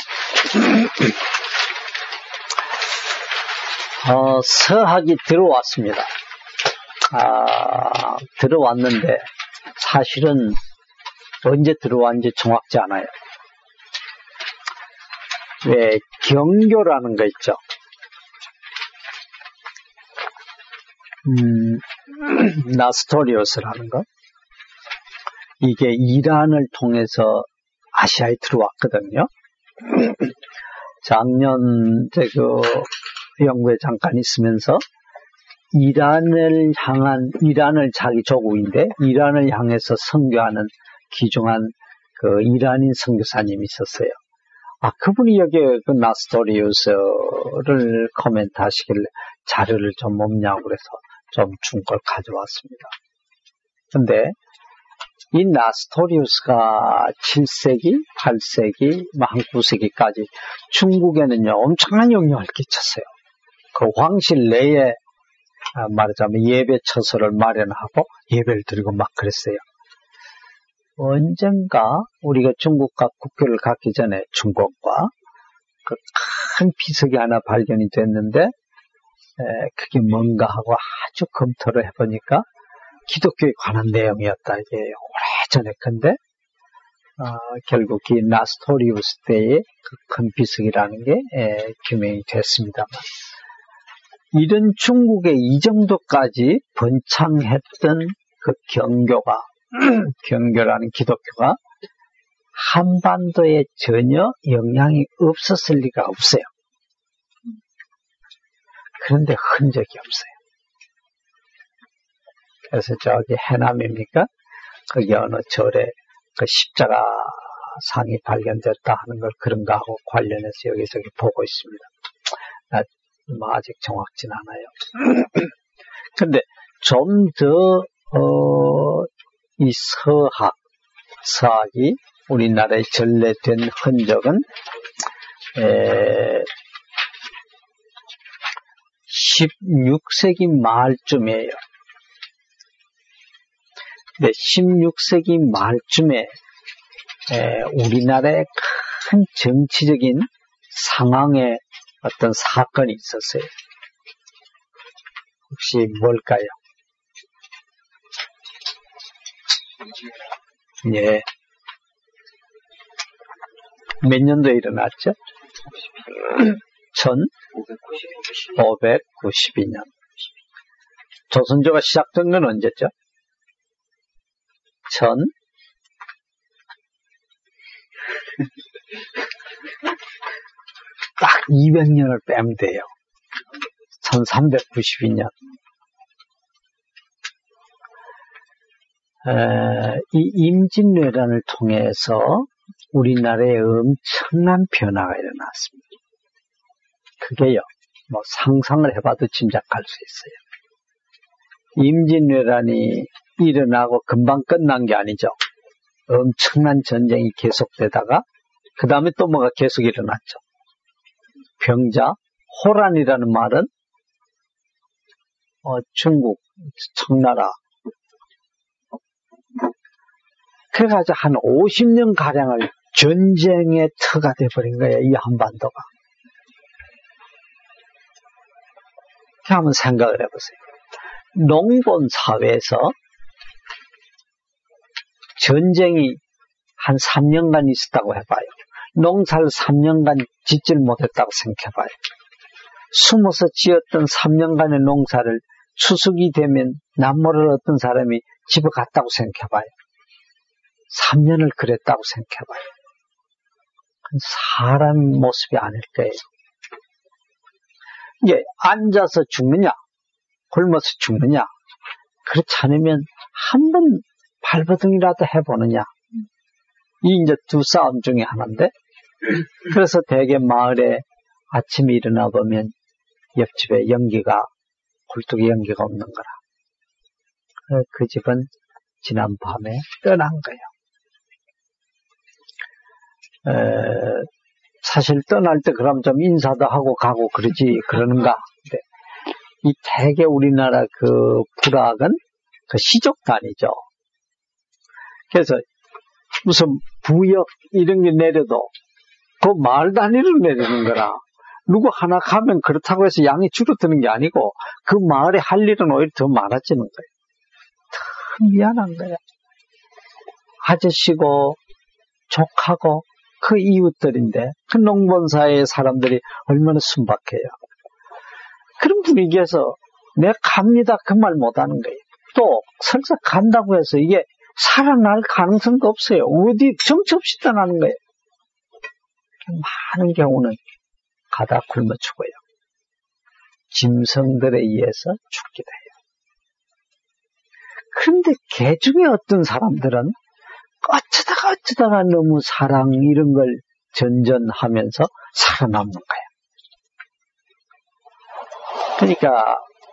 S1: 어, 서학이 들어왔습니다. 아, 들어왔는데 사실은 언제 들어왔는지 정확지 않아요. 왜 경교라는 거 있죠. 음, 나스토리우스라는 거. 이게 이란을 통해서 아시아에 들어왔거든요. 작년 그 영국에 잠깐 있으면서 이란을 향한, 이란을 자기 조국인데 이란을 향해서 선교하는 귀중한 그 이란인 선교사님이 있었어요. 아, 그분이 여기에 그 나스토리우스를 코멘트 하시길래 자료를 좀 없냐고 그래서 좀 준 걸 가져왔습니다. 근데 이 나스토리우스가 칠 세기, 팔 세기, 한 구 세기까지 중국에는요 엄청난 영향을 끼쳤어요. 그 황실 내에 말하자면 예배 처소를 마련하고 예배를 드리고 막 그랬어요. 언젠가 우리가 중국과 국교를 갖기 전에 중국과 그 큰 비석이 하나 발견이 됐는데, 에, 그게 뭔가 하고 아주 검토를 해보니까 기독교에 관한 내용이었다. 이게 오래전에 건데, 어, 결국 이 나스토리우스 때의 그 큰 비석이라는 게 에, 규명이 됐습니다만, 이런 중국에 이 정도까지 번창했던 그 경교가, 경교라는 기독교가 한반도에 전혀 영향이 없었을 리가 없어요. 그런데 흔적이 없어요. 그래서 저기 해남입니까? 거기 어느 절에 그 십자가 상이 발견됐다 하는 걸 그런가 하고 관련해서 여기저기 보고 있습니다. 아, 뭐 아직 정확진 않아요. 근데 좀 더, 어, 이 서학, 서학이 우리나라에 전래된 흔적은, 에, 십육 세기 말쯤이에요. 근데 십육 세기 말쯤에 에, 우리나라의 큰 정치적인 상황에 어떤 사건이 있었어요. 혹시 뭘까요? 예. 몇 년도에 일어났죠? 천오백구십이 년. 조선조가 시작된 건 언제죠? 천 딱 이백 년을 빼면 돼요. 천삼백구십이 년 에, 이 임진왜란을 통해서 우리나라에 엄청난 변화가 일어났습니다. 그게요, 뭐 상상을 해봐도 짐작할 수 있어요. 임진왜란이 일어나고 금방 끝난 게 아니죠. 엄청난 전쟁이 계속되다가 그 다음에 또 뭐가 계속 일어났죠. 병자, 호란이라는 말은 어, 중국, 청나라 그래가지고 한 오십 년 가량을 전쟁의 터가 돼버린 거예요. 이 한반도가. 한번 생각을 해보세요. 농본 사회에서 전쟁이 한 삼 년간 있었다고 해봐요. 농사를 삼 년간 짓질 못했다고 생각해봐요. 숨어서 지었던 삼 년간의 농사를 추석이 되면 남모를 어떤 사람이 집에 갔다고 생각해봐요. 삼 년을 그랬다고 생각해봐요. 사람 모습이 아닐 거예요. 이게 앉아서 죽느냐, 굶어서 죽느냐, 그렇지 않으면 한 번 발버둥이라도 해보느냐. 이 이제 두 싸움 중에 하나인데, 그래서 대개 마을에 아침에 일어나 보면 옆집에 연기가, 굴뚝에 연기가 없는 거라. 그 집은 지난 밤에 떠난 거예요. 에, 사실 떠날 때 그럼 좀 인사도 하고 가고 그러지, 그러는가. 네. 이 대개 우리나라 그 불악은 그 시족단이죠. 그래서 무슨 부역 이런 게 내려도 그 마을 단위로 내리는 거라. 누구 하나 가면 그렇다고 해서 양이 줄어드는 게 아니고 그 마을에 할 일은 오히려 더 많아지는 거예요. 참 미안한 거야. 아저씨고 족하고 그 이웃들인데 그 농본사의 사람들이 얼마나 순박해요. 그런 분위기에서 내가 갑니다 그 말 못하는 거예요. 또 설사 간다고 해서 이게 살아날 가능성도 없어요. 어디 정처 없이 떠나는 거예요. 많은 경우는 가다 굶어 죽어요. 짐승들에 의해서 죽기도 해요. 그런데 개 중에 어떤 사람들은 어쩌다가 어쩌다가 너무 사랑 이런 걸 전전하면서 살아남는 거예요. 그러니까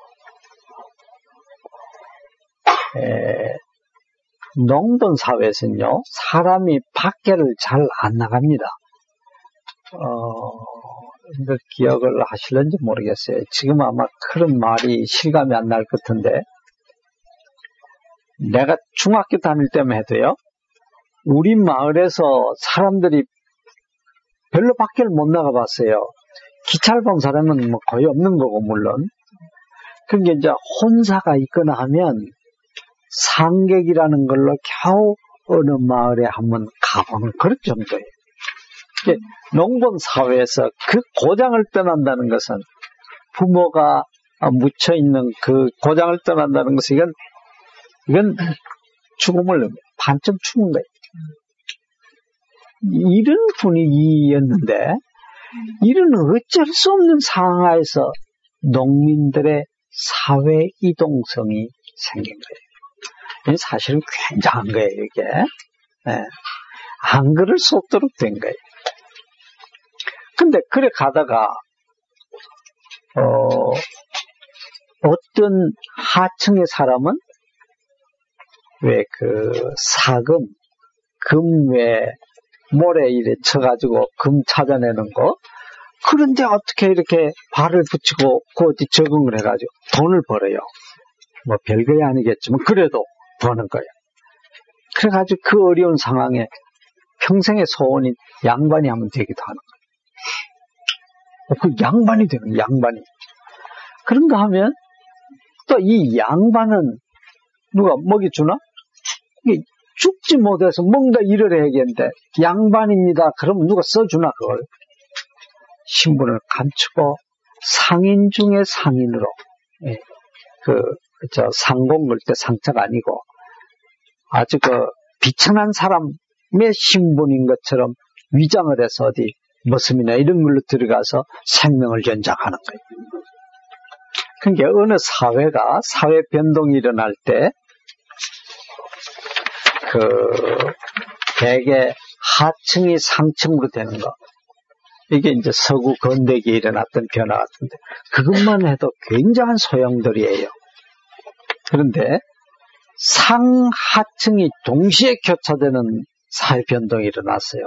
S1: 에, 농본 사회에서는요, 사람이 밖에를 잘 안 나갑니다. 어, 기억을 하실는지 모르겠어요. 지금 아마 그런 말이 실감이 안 날 것 같은데, 내가 중학교 다닐 때만 해도요, 우리 마을에서 사람들이 별로 밖에를 못 나가봤어요. 기차를 본 사람은 뭐 거의 없는 거고, 물론. 그게 이제 혼사가 있거나 하면 상객이라는 걸로 겨우 어느 마을에 한번 가보는 그런 정도예요. 농본 사회에서 그 고장을 떠난다는 것은 부모가 묻혀있는 그 고장을 떠난다는 것은 이건, 이건 죽음을 반쯤 죽은 거예요. 이런 분위기였는데 이런 어쩔 수 없는 상황에서 농민들의 사회 이동성이 생긴 거예요. 이게 사실은 굉장한 거예요, 이게. 네. 안 그럴 수 없도록 된 거예요. 근데 그래 가다가 어, 어떤 하층의 사람은 왜 그 사금, 금 외에 모래 이래 쳐가지고 금 찾아내는 거, 그런데 어떻게 이렇게 발을 붙이고 그 어디 적응을 해가지고 돈을 벌어요. 뭐 별거이 아니겠지만 그래도 버는 거예요. 그래가지고 그 어려운 상황에 평생의 소원이 양반이 하면 되기도 하는 거예요. 그 양반이 되는 거예요, 양반이. 그런가 하면 또 이 양반은 누가 먹이 주나? 이게 죽지 못해서 뭔가 일을 해야겠는데 양반입니다. 그러면 누가 써주나 그걸? 신분을 감추고 상인 중에 상인으로, 예, 그, 저 상공 걸 때 상자가 아니고 아주 그 비천한 사람의 신분인 것처럼 위장을 해서 어디 머슴이나 이런 걸로 들어가서 생명을 연장하는 거예요. 그러니까 어느 사회가 사회 변동이 일어날 때 그 대개 하층이 상층으로 되는 거. 이게 이제 서구 건대기에 일어났던 변화 같은데 그것만 해도 굉장한 소용돌이에요. 그런데 상하층이 동시에 교차되는 사회 변동이 일어났어요.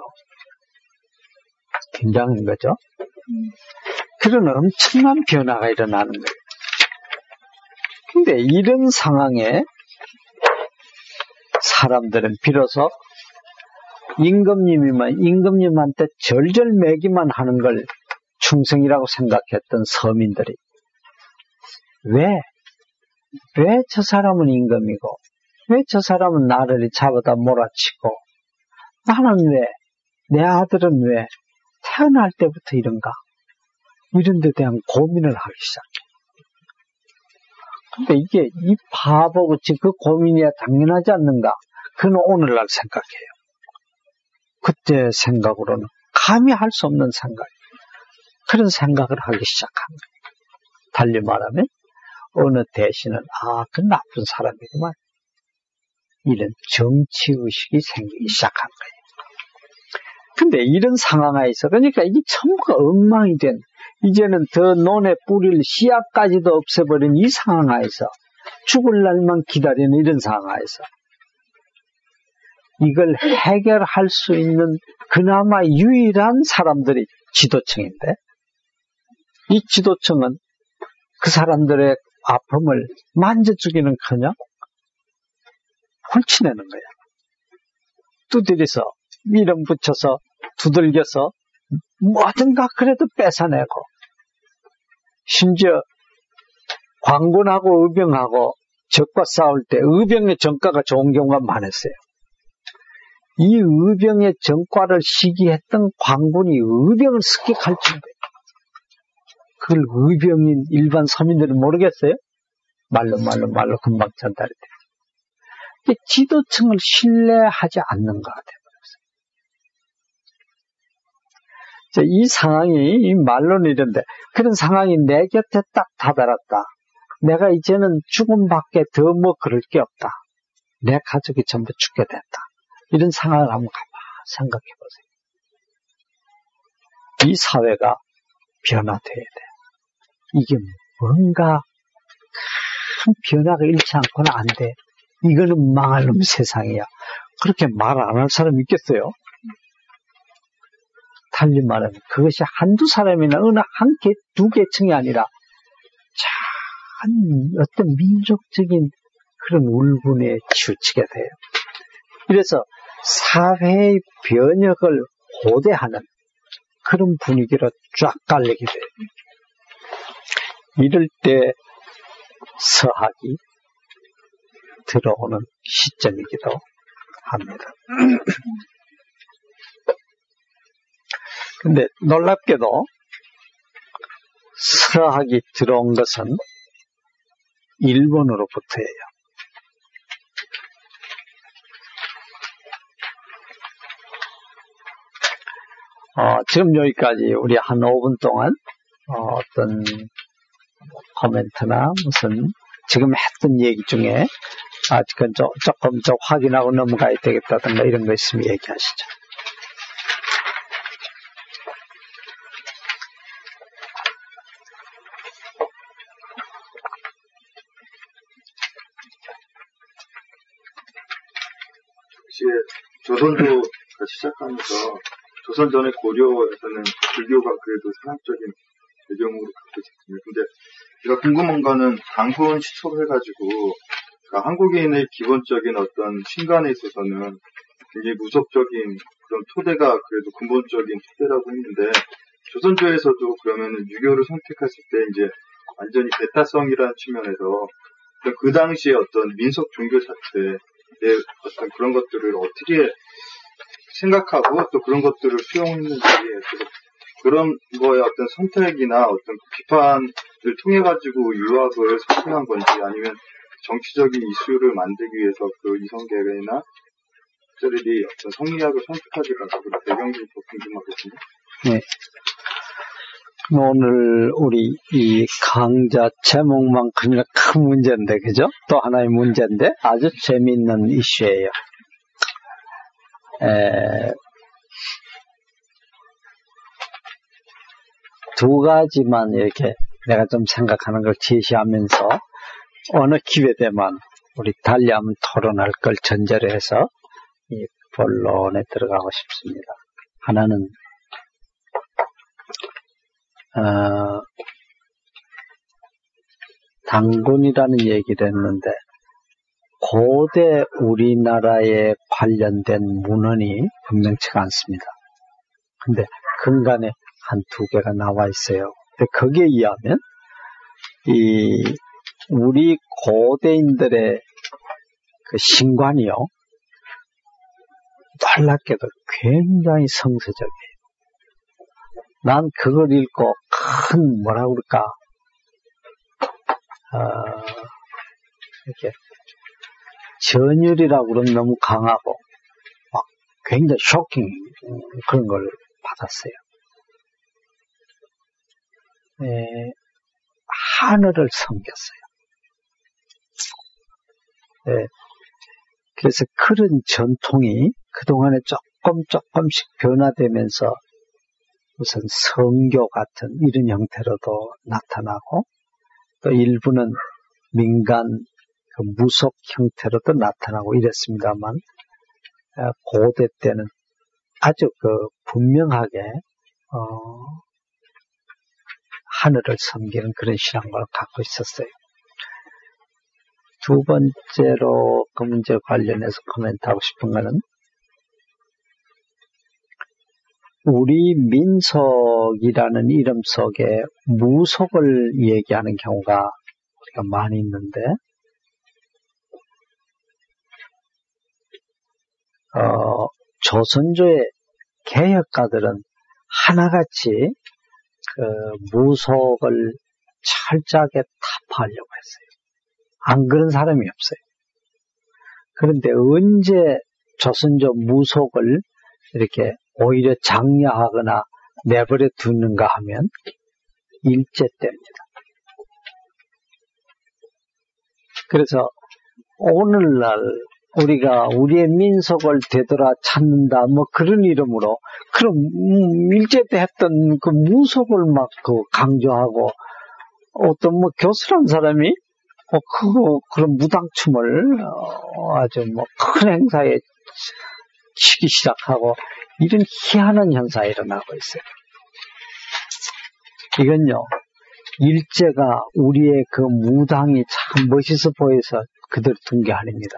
S1: 굉장한 거죠. 그런 엄청난 변화가 일어나는 거예요. 근데 이런 상황에 사람들은 비로소 임금님이면 임금님한테 절절매기만 하는 걸 충성이라고 생각했던 서민들이 왜? 왜 저 사람은 임금이고 왜 저 사람은 나를 잡아다 몰아치고 나는 왜? 내 아들은 왜? 태어날 때부터 이런가? 이런 데 대한 고민을 하기 시작해. 근데 이게 이 바보같이 그 고민이야 당연하지 않는가? 그건 오늘날 생각해요. 그때 생각으로는 감히 할 수 없는 생각. 그런 생각을 하기 시작한 거예요. 달리 말하면 어느 대신은 아, 그 나쁜 사람이구만. 이런 정치의식이 생기기 시작한 거예요. 근데 이런 상황에서 그러니까 이게 전부가 엉망이 된 이제는 더 논에 뿌릴 씨앗까지도 없애버린 이 상황에서 죽을 날만 기다리는 이런 상황에서 이걸 해결할 수 있는 그나마 유일한 사람들이 지도층인데 이 지도층은 그 사람들의 아픔을 만져주기는커녕 홀치내는 거야. 두드려서 밀어붙여서 두들겨서 뭐든가 그래도 뺏어내고 심지어 광군하고 의병하고 적과 싸울 때 의병의 전과가 좋은 경우가 많았어요. 이 의병의 전과를 시기했던 광군이 의병을 습격할 정도예요. 그걸 의병인 일반 서민들은 모르겠어요? 말로 말로 말로 금방 전달이 돼요. 지도층을 신뢰하지 않는 것 같아요. 이 상황이 이 말로는 이런데 그런 상황이 내 곁에 딱 다다랐다. 내가 이제는 죽음밖에 더 뭐 그럴 게 없다. 내 가족이 전부 죽게 됐다. 이런 상황을 한번 가만히 생각해 보세요. 이 사회가 변화돼야 돼. 이게 뭔가 큰 변화가 일치 않고는 안 돼. 이거는 망할 놈 세상이야. 그렇게 말 안 할 사람 있겠어요? 달리 말하면 그것이 한두 사람이나 어느 한 개, 두 계층이 아니라 참 어떤 민족적인 그런 울분에 치우치게 돼요. 그래서 사회의 변혁을 호대하는 그런 분위기로 쫙 깔리게 돼요. 이럴 때 서학이 들어오는 시점이기도 합니다. 근데 놀랍게도 서학이 들어온 것은 일본으로부터예요. 어, 지금 여기까지 우리 한 오 분 동안 어, 어떤 코멘트나 무슨 지금 했던 얘기 중에 아, 그건 조, 조금 좀 확인하고 넘어가야 되겠다든가 이런 거 있으면 얘기하시죠.
S3: 조선조가 시작하면서 조선 전의 고려에서는 불교가 그래도 상업적인 배경으로 갖고 있었습니다. 근데 제가 궁금한 거는 당군 시초해가지고 그러니까 한국인의 기본적인 어떤 신간에 있어서는 굉장히 무속적인 그런 토대가 그래도 근본적인 토대라고 했는데 조선조에서도 그러면 유교를 선택했을 때 이제 완전히 배타성이라는 측면에서 그 당시에 어떤 민속 종교 자체의 어떤 그런 것들을 어떻게 생각하고 또 그런 것들을 수용했는지 그런 거에 어떤 선택이나 어떤 비판을 통해 가지고 유학을 선택한 건지 아니면 정치적인 이슈를 만들기 위해서 그 이성계나 저들이 어떤 성리학을 선택하게 가지고 배경이 더 궁금하거든요.
S1: 네. 오늘 우리 이 강좌 제목만큼이나 큰 문제인데, 그죠? 또 하나의 문제인데 아주 재미있는 이슈예요. 에, 두 가지만 이렇게 내가 좀 생각하는 걸 제시하면서 어느 기회 되면 우리 달리 한번 토론할 걸 전제로 해서 이 본론에 들어가고 싶습니다. 하나는 어, 당군이라는 얘기를 했는데 고대 우리나라에 관련된 문헌이 분명치가 않습니다. 근데 근간에 한 두 개가 나와 있어요. 근데 거기에 의하면 이 우리 고대인들의 그 신관이요, 놀랍게도 굉장히 성서적이에요. 난 그걸 읽고 큰 뭐라 그럴까 어, 이렇게 전율이라고 그러면 너무 강하고 막 굉장히 쇼킹 그런 걸 받았어요. 네, 하늘을 섬겼어요. 네, 그래서 그런 전통이 그동안에 조금 조금씩 변화되면서 우선 성교 같은 이런 형태로도 나타나고 또 일부는 민간 그 무속 형태로도 나타나고 이랬습니다만 고대 때는 아주 그 분명하게 어, 하늘을 섬기는 그런 신앙을 갖고 있었어요. 두 번째로 그 문제 관련해서 코멘트하고 싶은 것은 우리 민속이라는 이름 속에 무속을 얘기하는 경우가 우리가 많이 있는데 어, 조선조의 개혁가들은 하나같이 그 무속을 철저하게 타파하려고 했어요. 안 그런 사람이 없어요. 그런데 언제 조선조 무속을 이렇게 오히려 장려하거나 내버려 두는가 하면 일제 때입니다. 그래서 오늘날 우리가 우리의 민속을 되돌아 찾는다 뭐 그런 이름으로 그럼 일제 때 했던 그 무속을 막 그 강조하고 어떤 뭐 교수란 사람이 어 그거 그런 무당춤을 어 아주 뭐 큰 행사에 치기 시작하고 이런 희한한 현상이 일어나고 있어요. 이건요, 일제가 우리의 그 무당이 참 멋있어 보여서 그대로 둔 게 아닙니다.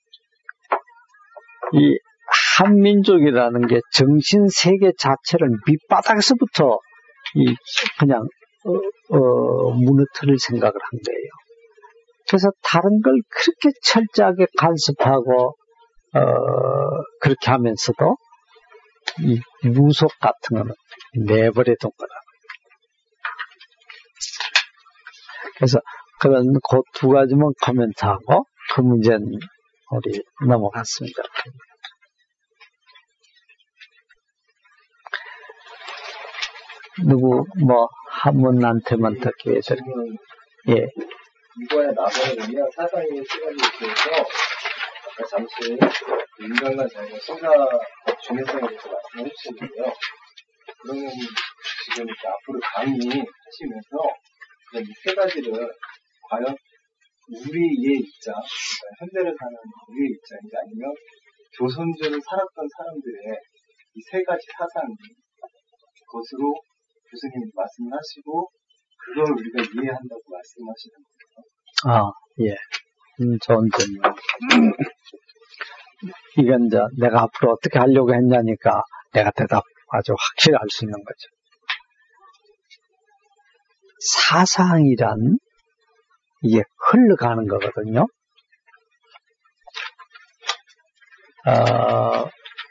S1: 이 한민족이라는 게 정신 세계 자체를 밑바닥에서부터 이 그냥 어, 어, 무너뜨릴 생각을 한 거예요. 그래서 다른 걸 그렇게 철저하게 간섭하고 어, 그렇게 하면서도 이 무속 같은 거는 내버려 둔 거라. 그래서 그런 그 두 가지만 코멘트하고 그 문제는 우리 넘어갔습니다. 누구 뭐 한 분한테만 더 기회 드릴게요. 예.
S2: 이거에 나서는 사상의 시간이 있어서 잠시 인간과 자연의 성사 중요성에 대해서 말씀해 주시는데요. 그러면 지금 이렇게 앞으로 강의하시면서 이 세 가지를 과연 우리의 입장, 그러니까 현대를 사는 우리의 입장인지 아니면 조선조를 살았던 사람들의 이 세 가지 사상 것으로 교수님이 말씀을 하시고 그걸 우리가 이해한다고 말씀하시는 거예요.
S1: 아, 예. 음, 좋은 질문. 이건 이제 내가 앞으로 어떻게 하려고 했냐니까 내가 대답 아주 확실히 할 수 있는 거죠. 사상이란 이게 흘러가는 거거든요. 어,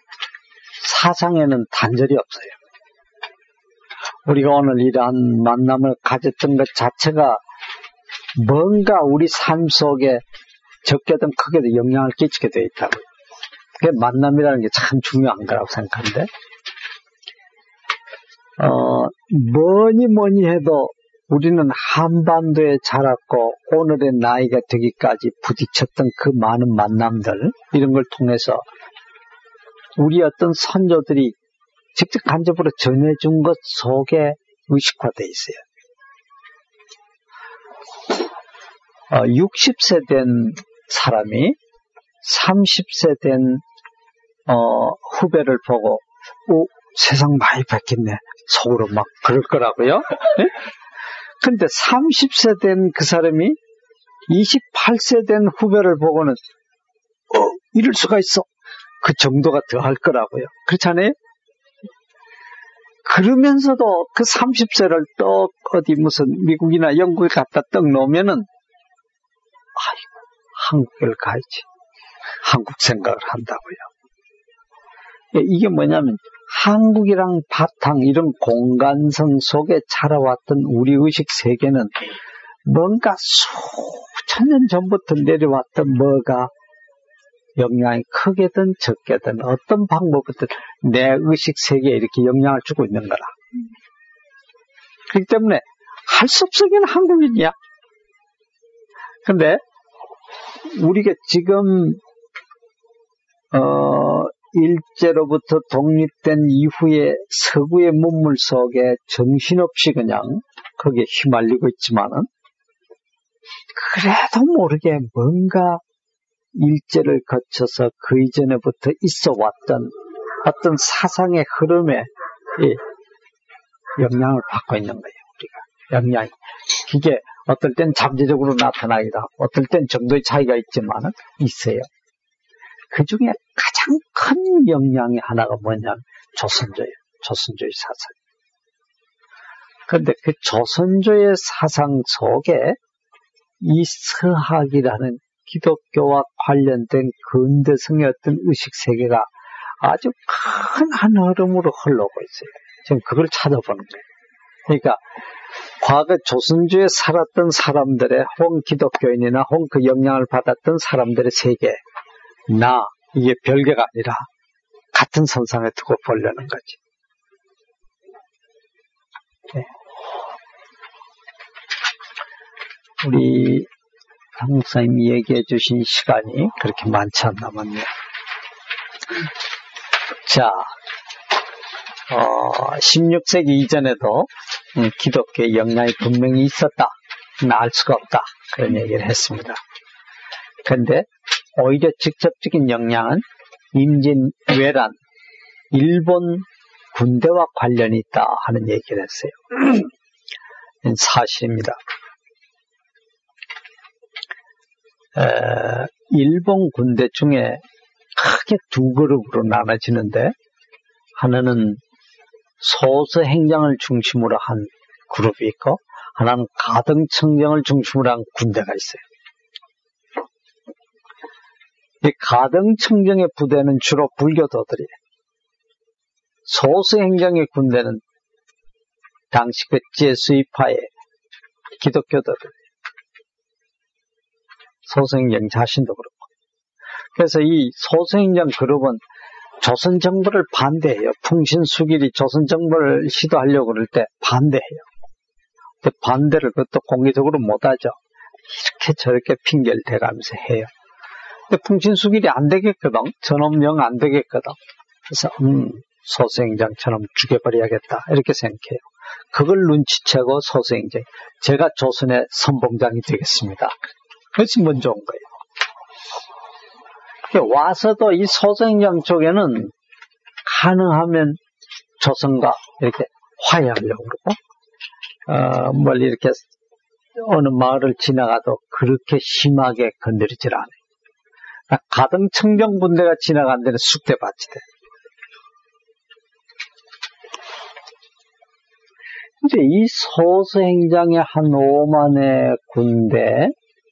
S1: 사상에는 단절이 없어요. 우리가 오늘 이러한 만남을 가졌던 것 자체가 뭔가 우리 삶 속에 적게든 크게든 영향을 끼치게 되어 있다고요. 그게 만남이라는 게 참 중요한 거라고 생각하는데 어, 뭐니 뭐니 해도 우리는 한반도에 자랐고 오늘의 나이가 되기까지 부딪혔던 그 많은 만남들, 이런 걸 통해서 우리 어떤 선조들이 직접 간접으로 전해준 것 속에 의식화되어 있어요. 어, 육십 세 된 사람이 삼십 세 된 어, 후배를 보고 오, 세상 많이 바뀌네 속으로 막 그럴 거라고요. 네? 근데 삼십 세 된 그 사람이 이십팔 세 된 후배를 보고는 어, 이럴 수가 있어. 그 정도가 더 할 거라고요. 그렇잖아요? 그러면서도 그 삼십 세를 떡 어디 무슨 미국이나 영국에 갖다 떡 놓으면은 아이고 한국을 가야지. 한국 생각을 한다고요. 이게 뭐냐면 한국이랑 바탕 이런 공간성 속에 자라왔던 우리 의식 세계는 뭔가 수천 년 전부터 내려왔던 뭐가 영향이 크게든 적게든 어떤 방법부터 내 의식 세계에 이렇게 영향을 주고 있는 거라. 그렇기 때문에 할 수 없으면 한국인이야. 근데 우리가 지금 어 일제로부터 독립된 이후에 서구의 문물 속에 정신없이 그냥 거기에 휘말리고 있지만은 그래도 모르게 뭔가 일제를 거쳐서 그 이전에부터 있어 왔던 어떤 사상의 흐름에 영향을 받고 있는 거예요. 우리가 영향이 이게 어떨 땐 잠재적으로 나타나기도 하고 어떨 땐 정도의 차이가 있지만은 있어요. 그 중에 가장 큰 영향의 하나가 뭐냐면 조선조예요. 조선조의 사상. 그런데 그 조선조의 사상 속에 이 서학이라는 기독교와 관련된 근대성의 어떤 의식세계가 아주 큰 한 흐름으로 흘러오고 있어요. 지금 그걸 찾아보는 거예요. 그러니까 과거 조선조에 살았던 사람들의 혹은 기독교인이나 혹은 그 영향을 받았던 사람들의 세계, 나, 이게 별개가 아니라 같은 선상에 두고 보려는 거지. 네. 우리 상목사님이 얘기해 주신 시간이 그렇게 많지 않나 맞네요. 자, 어, 십육 세기 이전에도 음, 기독교의 영향이 분명히 있었다. 알 수가 없다. 그런 얘기를 했습니다. 그런데 오히려 직접적인 영향은 임진왜란, 일본 군대와 관련이 있다 하는 얘기를 했어요. 사실입니다. 에, 일본 군대 중에 크게 두 그룹으로 나눠지는데 하나는 소수 행정을 중심으로 한 그룹이 있고 하나는 가등청정을 중심으로 한 군대가 있어요. 이 가등청정의 부대는 주로 불교도들이에요. 소수 행정의 군대는 당시 그 제수이파의 기독교도들, 소수행정 자신도 그렇고. 그래서 이 소수행정 그룹은 조선 정부를 반대해요. 풍신수길이 조선 정부를 시도하려고 그럴 때 반대해요. 근데 반대를 그것도 공개적으로 못하죠. 이렇게 저렇게 핑계를 대가면서 해요. 근데 풍신수길이 안 되겠거든. 저놈 영 안 되겠거든. 그래서 음 소수행정처럼 죽여버려야겠다 이렇게 생각해요. 그걸 눈치채고 소수행정, 제가 조선의 선봉장이 되겠습니다. 그것이 먼저 온 거예요. 와서도 이 소수행정 쪽에는 가능하면 조선과 이렇게 화해하려고 그러고, 어, 멀리 이렇게 어느 마을을 지나가도 그렇게 심하게 건드리질 않아요. 그러니까 가등청정 군대가 지나간 데는 쑥대밭이 돼. 이제 이 소수행정의 한 오만의 군대,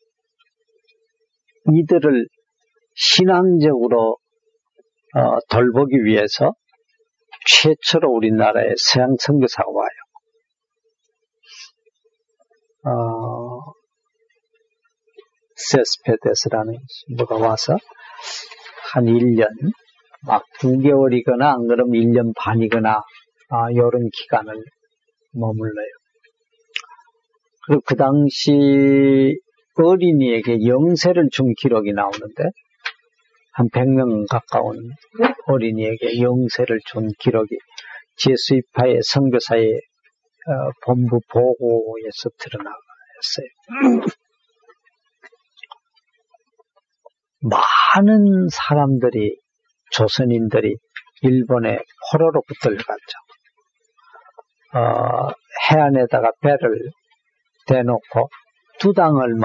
S1: 이들을 신앙적으로 어, 돌보기 위해서 최초로 우리나라에 서양 선교사가 와요. 어, 세스페데스라는 친구가 와서 한 일 년, 막 구 개월이거나 안 그러면 일 년 반이거나 아, 이런 기간을 머물러요. 그리고 그 당시 어린이에게 영세를 준 기록이 나오는데 한 백 명 가까운 어린이에게 영세를 준 기록이 제수이파의 선교사의 어, 본부 보고에서 드러나왔어요. 많은 사람들이 조선인들이 일본의 포로로 붙들려갔죠. 어, 해안에다가 배를 대놓고 두당 얼마,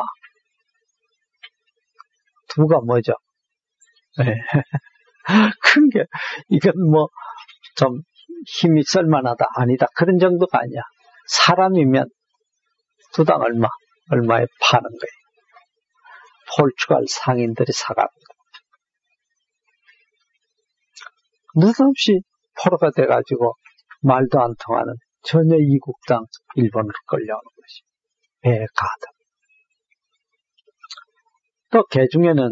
S1: 두가 뭐죠? 네. 큰 게 이건 뭐 좀 힘이 쓸만하다 아니다 그런 정도가 아니야. 사람이면 두당 얼마, 얼마에 파는 거예요. 포르투갈 상인들이 사갑니다. 느닷없이 포로가 돼가지고 말도 안 통하는 전혀 이국당 일본으로 끌려오는 것이 배에 가득. 또 그 중에는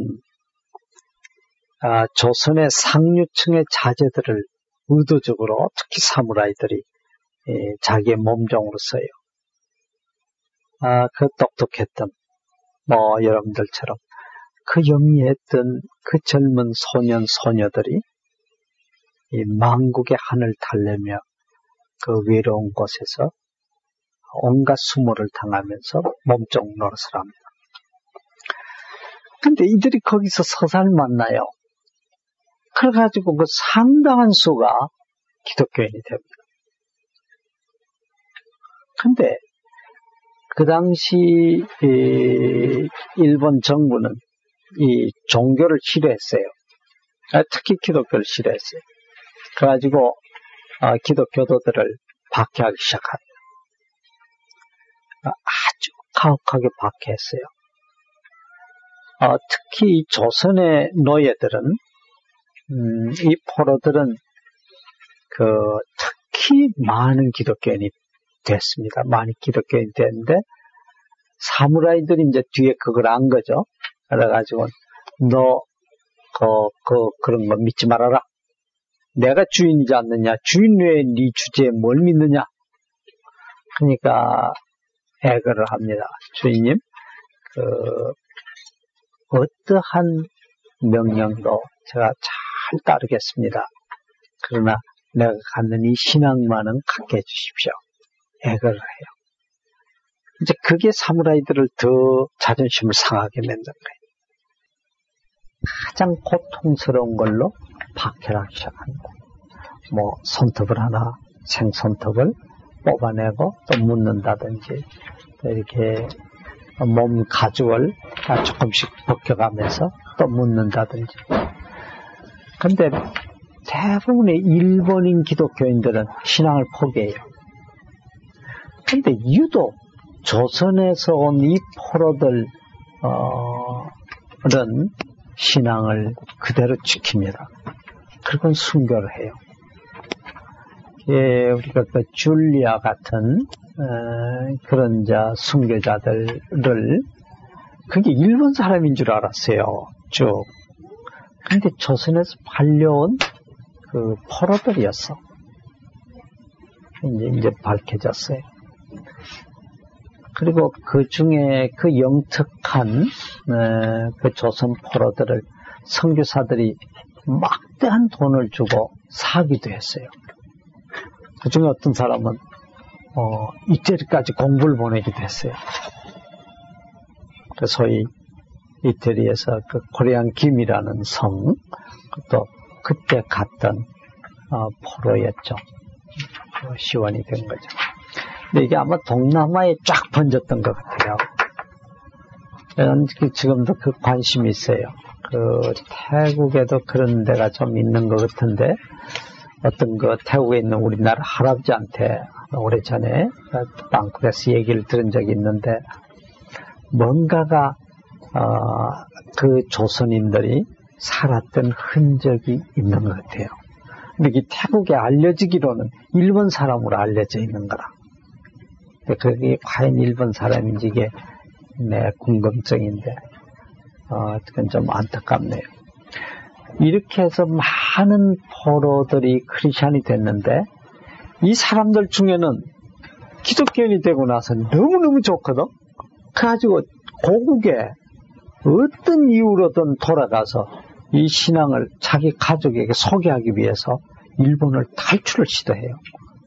S1: 아, 조선의 상류층의 자제들을 의도적으로 특히 사무라이들이 예, 자기의 몸종으로 써요. 아, 그 똑똑했던 뭐 여러분들처럼 그 영리했던 그 젊은 소년 소녀들이 이 만국의 하늘 달래며 그 외로운 곳에서 온갖 수모를 당하면서 몸종 노릇을 합니다. 근데 이들이 거기서 서사를 만나요. 그래가지고 그 상당한 수가 기독교인이 됩니다. 근데 그 당시 일본 정부는 이 종교를 싫어했어요. 특히 기독교를 싫어했어요. 그래가지고 기독교도들을 박해하기 시작합니다. 아주 가혹하게 박해했어요. 특히 조선의 노예들은 음, 이 포로들은 그 특히 많은 기독교인이 됐습니다. 많이 기독교인이 됐는데 사무라이들이 이제 뒤에 그걸 안 거죠. 그래가지고 너 그, 그, 그런 거 믿지 말아라. 내가 주인이지 않느냐. 주인 외에 네 주제에 뭘 믿느냐. 그러니까 애걸을 합니다. 주인님, 그 어떠한 명령도 제가 잘 따르겠습니다. 그러나 내가 갖는 이 신앙만은 갖게 해주십시오. 애걸을 해요. 이제 그게 사무라이들을 더 자존심을 상하게 만든 거예요. 가장 고통스러운 걸로 박해를 하기 시작합니다. 뭐 손톱을 하나 생손톱을 뽑아내고 또 묻는다든지 또 이렇게 몸 가죽을 조금씩 벗겨가면서 또 묻는다든지. 근데 대부분의 일본인 기독교인들은 신앙을 포기해요. 근데 유독 조선에서 온 이 포로들은 신앙을 그대로 지킵니다. 그리고 순교를 해요. 예, 우리가 그 줄리아 같은 어, 그런 자 순교자들을 그게 일본 사람인 줄 알았어요. 쭉. 근데 조선에서 팔려온 그 포로들이었어. 이제 이제 밝혀졌어요. 그리고 그 중에 그 영특한 어, 그 조선 포로들을 선교사들이 막대한 돈을 주고 사기도 했어요. 그 중에 어떤 사람은 어, 이태리까지 공부를 보내기도 했어요. 그 소위 이태리에서 그 코리안 김이라는 성, 또 그때 갔던 어, 포로였죠. 어, 시원이 된 거죠. 근데 이게 아마 동남아에 쫙 번졌던 것 같아요. 저는 지금도 그 관심이 있어요. 그 태국에도 그런 데가 좀 있는 것 같은데 어떤 그 태국에 있는 우리나라 할아버지한테 오래전에 방콕에서 얘기를 들은 적이 있는데 뭔가가 어, 그 조선인들이 살았던 흔적이 있는 것 같아요. 근데 이 태국에 알려지기로는 일본 사람으로 알려져 있는 거라. 그게 과연 일본 사람인지 이게 내 궁금증인데 어, 그건 좀 안타깝네요. 이렇게 해서 많은 포로들이 크리스찬이 됐는데 이 사람들 중에는 기독교인이 되고 나서 너무너무 좋거든. 그래가지고 고국에 어떤 이유로든 돌아가서 이 신앙을 자기 가족에게 소개하기 위해서 일본을 탈출을 시도해요.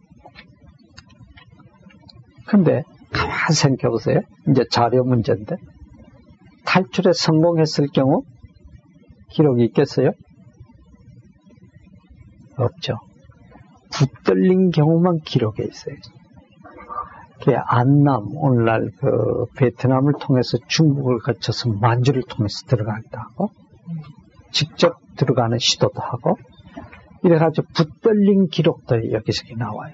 S1: 근데 가만히 생각해보세요. 이제 자료 문제인데 탈출에 성공했을 경우 기록이 있겠어요? 없죠. 붙들린 경우만 기록에 있어요. 그게 안남, 오늘날 그 베트남을 통해서 중국을 거쳐서 만주를 통해서 들어가기도 하고, 직접 들어가는 시도도 하고, 이래가지고 붙들린 기록들이 여기저기 나와요.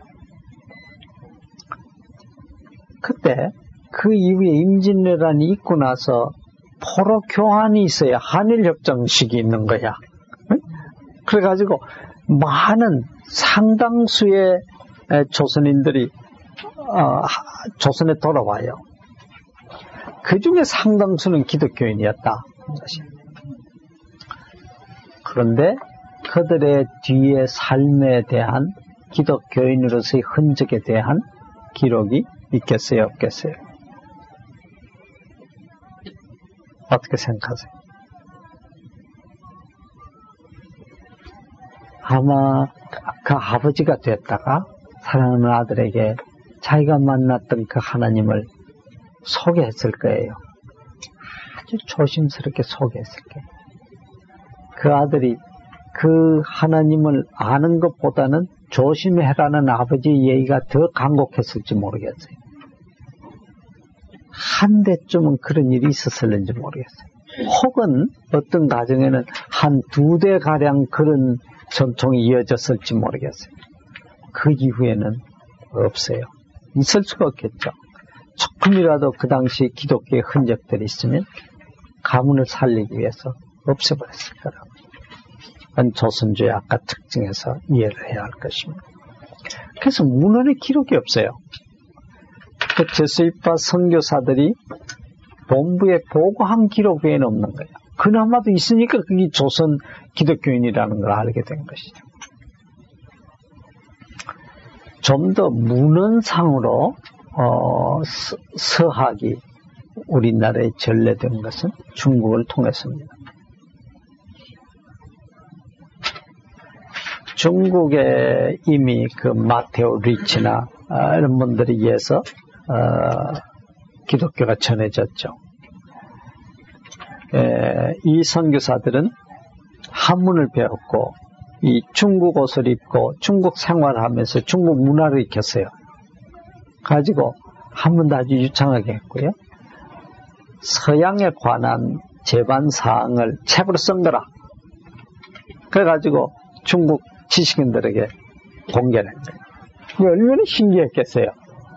S1: 그때 그 이후에 임진왜란이 있고 나서 포로 교환이 있어야 한일협정식이 있는 거야. 그래가지고 많은 상당수의 조선인들이 어, 조선에 돌아와요. 그 중에 상당수는 기독교인이었다. 사실. 그런데 그들의 뒤의 삶에 대한 기독교인으로서의 흔적에 대한 기록이 있겠어요, 없겠어요? 어떻게 생각하세요? 아마 그 아버지가 됐다가 사랑하는 아들에게 자기가 만났던 그 하나님을 소개했을 거예요. 아주 조심스럽게 소개했을 거예요. 그 아들이 그 하나님을 아는 것보다는 조심해라는 아버지의 예의가 더 간곡했을지 모르겠어요. 한 대쯤은 그런 일이 있었을는지 모르겠어요. 혹은 어떤 가정에는 한 두 대가량 그런 전통이 이어졌을지 모르겠어요. 그 이후에는 없어요. 있을 수가 없겠죠. 조금이라도 그 당시 기독교의 흔적들이 있으면 가문을 살리기 위해서 없애버렸을 거라고. 그건 조선주의 아까 특징에서 이해를 해야 할 것입니다. 그래서 문헌에 기록이 없어요. 그 제수입파 선교사들이 본부에 보고한 기록 외에는 없는 거예요. 그나마도 있으니까 그게 조선 기독교인이라는 걸 알게 된 것이죠. 좀 더 문헌상으로 어, 서, 서학이 우리나라에 전래된 것은 중국을 통해서입니다. 중국에 이미 그 마테오 리치나 아, 이런 분들에 의해서 어, 기독교가 전해졌죠. 에, 이 선교사들은 한문을 배웠고 이 중국 옷을 입고 중국 생활하면서 중국 문화를 익혔어요. 가지고 한문도 아주 유창하게 했고요. 서양에 관한 제반 사항을 책으로 쓴 거라. 그래가지고 중국 지식인들에게 공개를 했어요. 얼마나 신기했겠어요.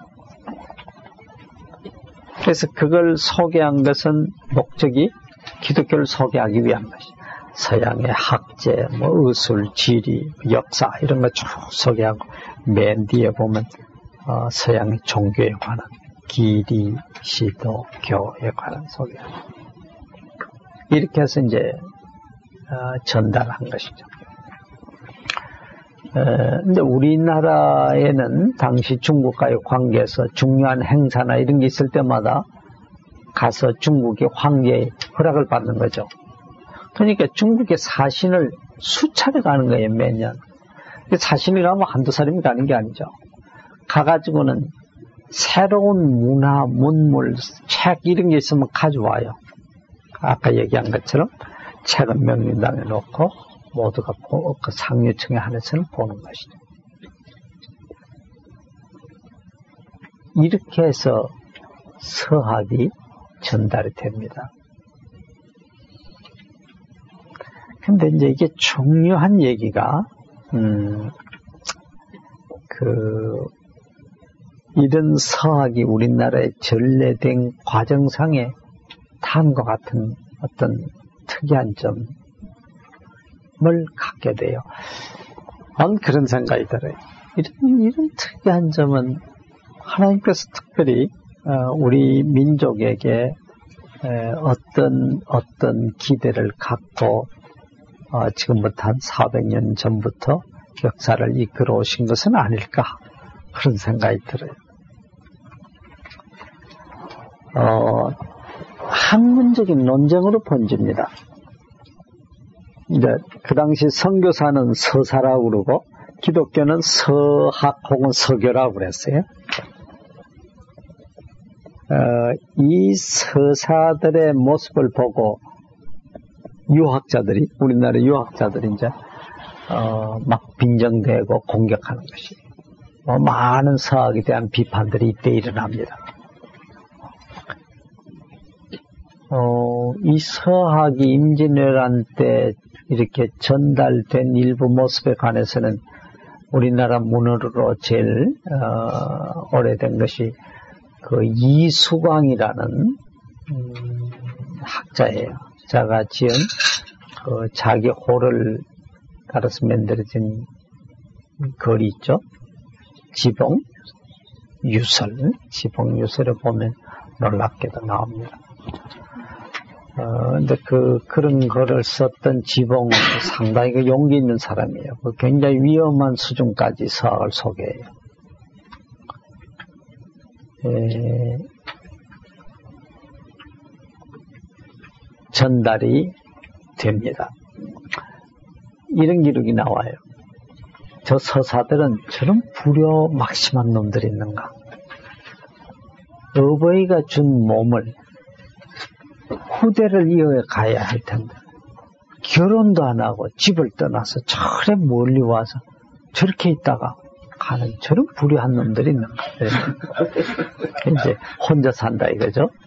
S1: 그래서 그걸 소개한 것은 목적이 기독교를 소개하기 위한 것이죠. 서양의 학제, 뭐 의술, 지리, 역사 이런 거 쭉 소개하고 맨 뒤에 보면 어, 서양의 종교에 관한 기리, 시도, 교에 관한 소개하고 이렇게 해서 이제 어, 전달한 것이죠. 에, 근데 우리나라에는 당시 중국과의 관계에서 중요한 행사나 이런 게 있을 때마다 가서 중국의 황제의 허락을 받는 거죠. 그러니까 중국의 사신을 수차례 가는 거예요, 매년. 사신이 가면 한두 사람이 가는 게 아니죠. 가가지고는 새로운 문화, 문물, 책 이런 게 있으면 가져와요. 아까 얘기한 것처럼 책은 명륜당에 놓고 모두가 그 상류층에 한해서는 보는 것이죠. 이렇게 해서 서학이 전달이 됩니다. 근데 이제 이게 중요한 얘기가, 음, 그, 이런 서학이 우리나라에 전래된 과정상에 다음과 같은 어떤 특이한 점을 갖게 돼요. 난 그런 생각이 들어요. 이런, 이런 특이한 점은 하나님께서 특별히, 어, 우리 민족에게 에, 어떤, 어떤 기대를 갖고 어, 지금부터 한 사백 년 전부터 역사를 이끌어 오신 것은 아닐까 그런 생각이 들어요. 어, 학문적인 논쟁으로 번집니다. 이제 그 당시 선교사는 서사라고 그러고 기독교는 서학 혹은 서교라고 그랬어요. 어, 이 서사들의 모습을 보고 유학자들이, 우리나라 유학자들이 이제 어, 막 빈정대고 공격하는 것이, 뭐 많은 서학에 대한 비판들이 이때 일어납니다. 어, 이 서학이 임진왜란 때 이렇게 전달된 일부 모습에 관해서는 우리나라 문헌으로 제일 어, 오래된 것이 그 이수광이라는 음, 학자예요. 자가 지은 그 자기 호를 따라서 만들어진 글이 있죠. 지봉 유설, 지봉 유설을 보면 놀랍게도 나옵니다. 어, 근데 그, 그런 거를 썼던 지봉은 상당히 그 용기 있는 사람이에요. 그 굉장히 위험한 수준까지 서학을 소개해요. 에, 전달이 됩니다. 이런 기록이 나와요. 저 서사들은 저런 불효 막심한 놈들이 있는가. 어버이가 준 몸을 후대를 이어가야 할 텐데 결혼도 안 하고 집을 떠나서 저래 멀리 와서 저렇게 있다가 가는 저런 불효한 놈들이 있는가. 이제 혼자 산다 이거죠.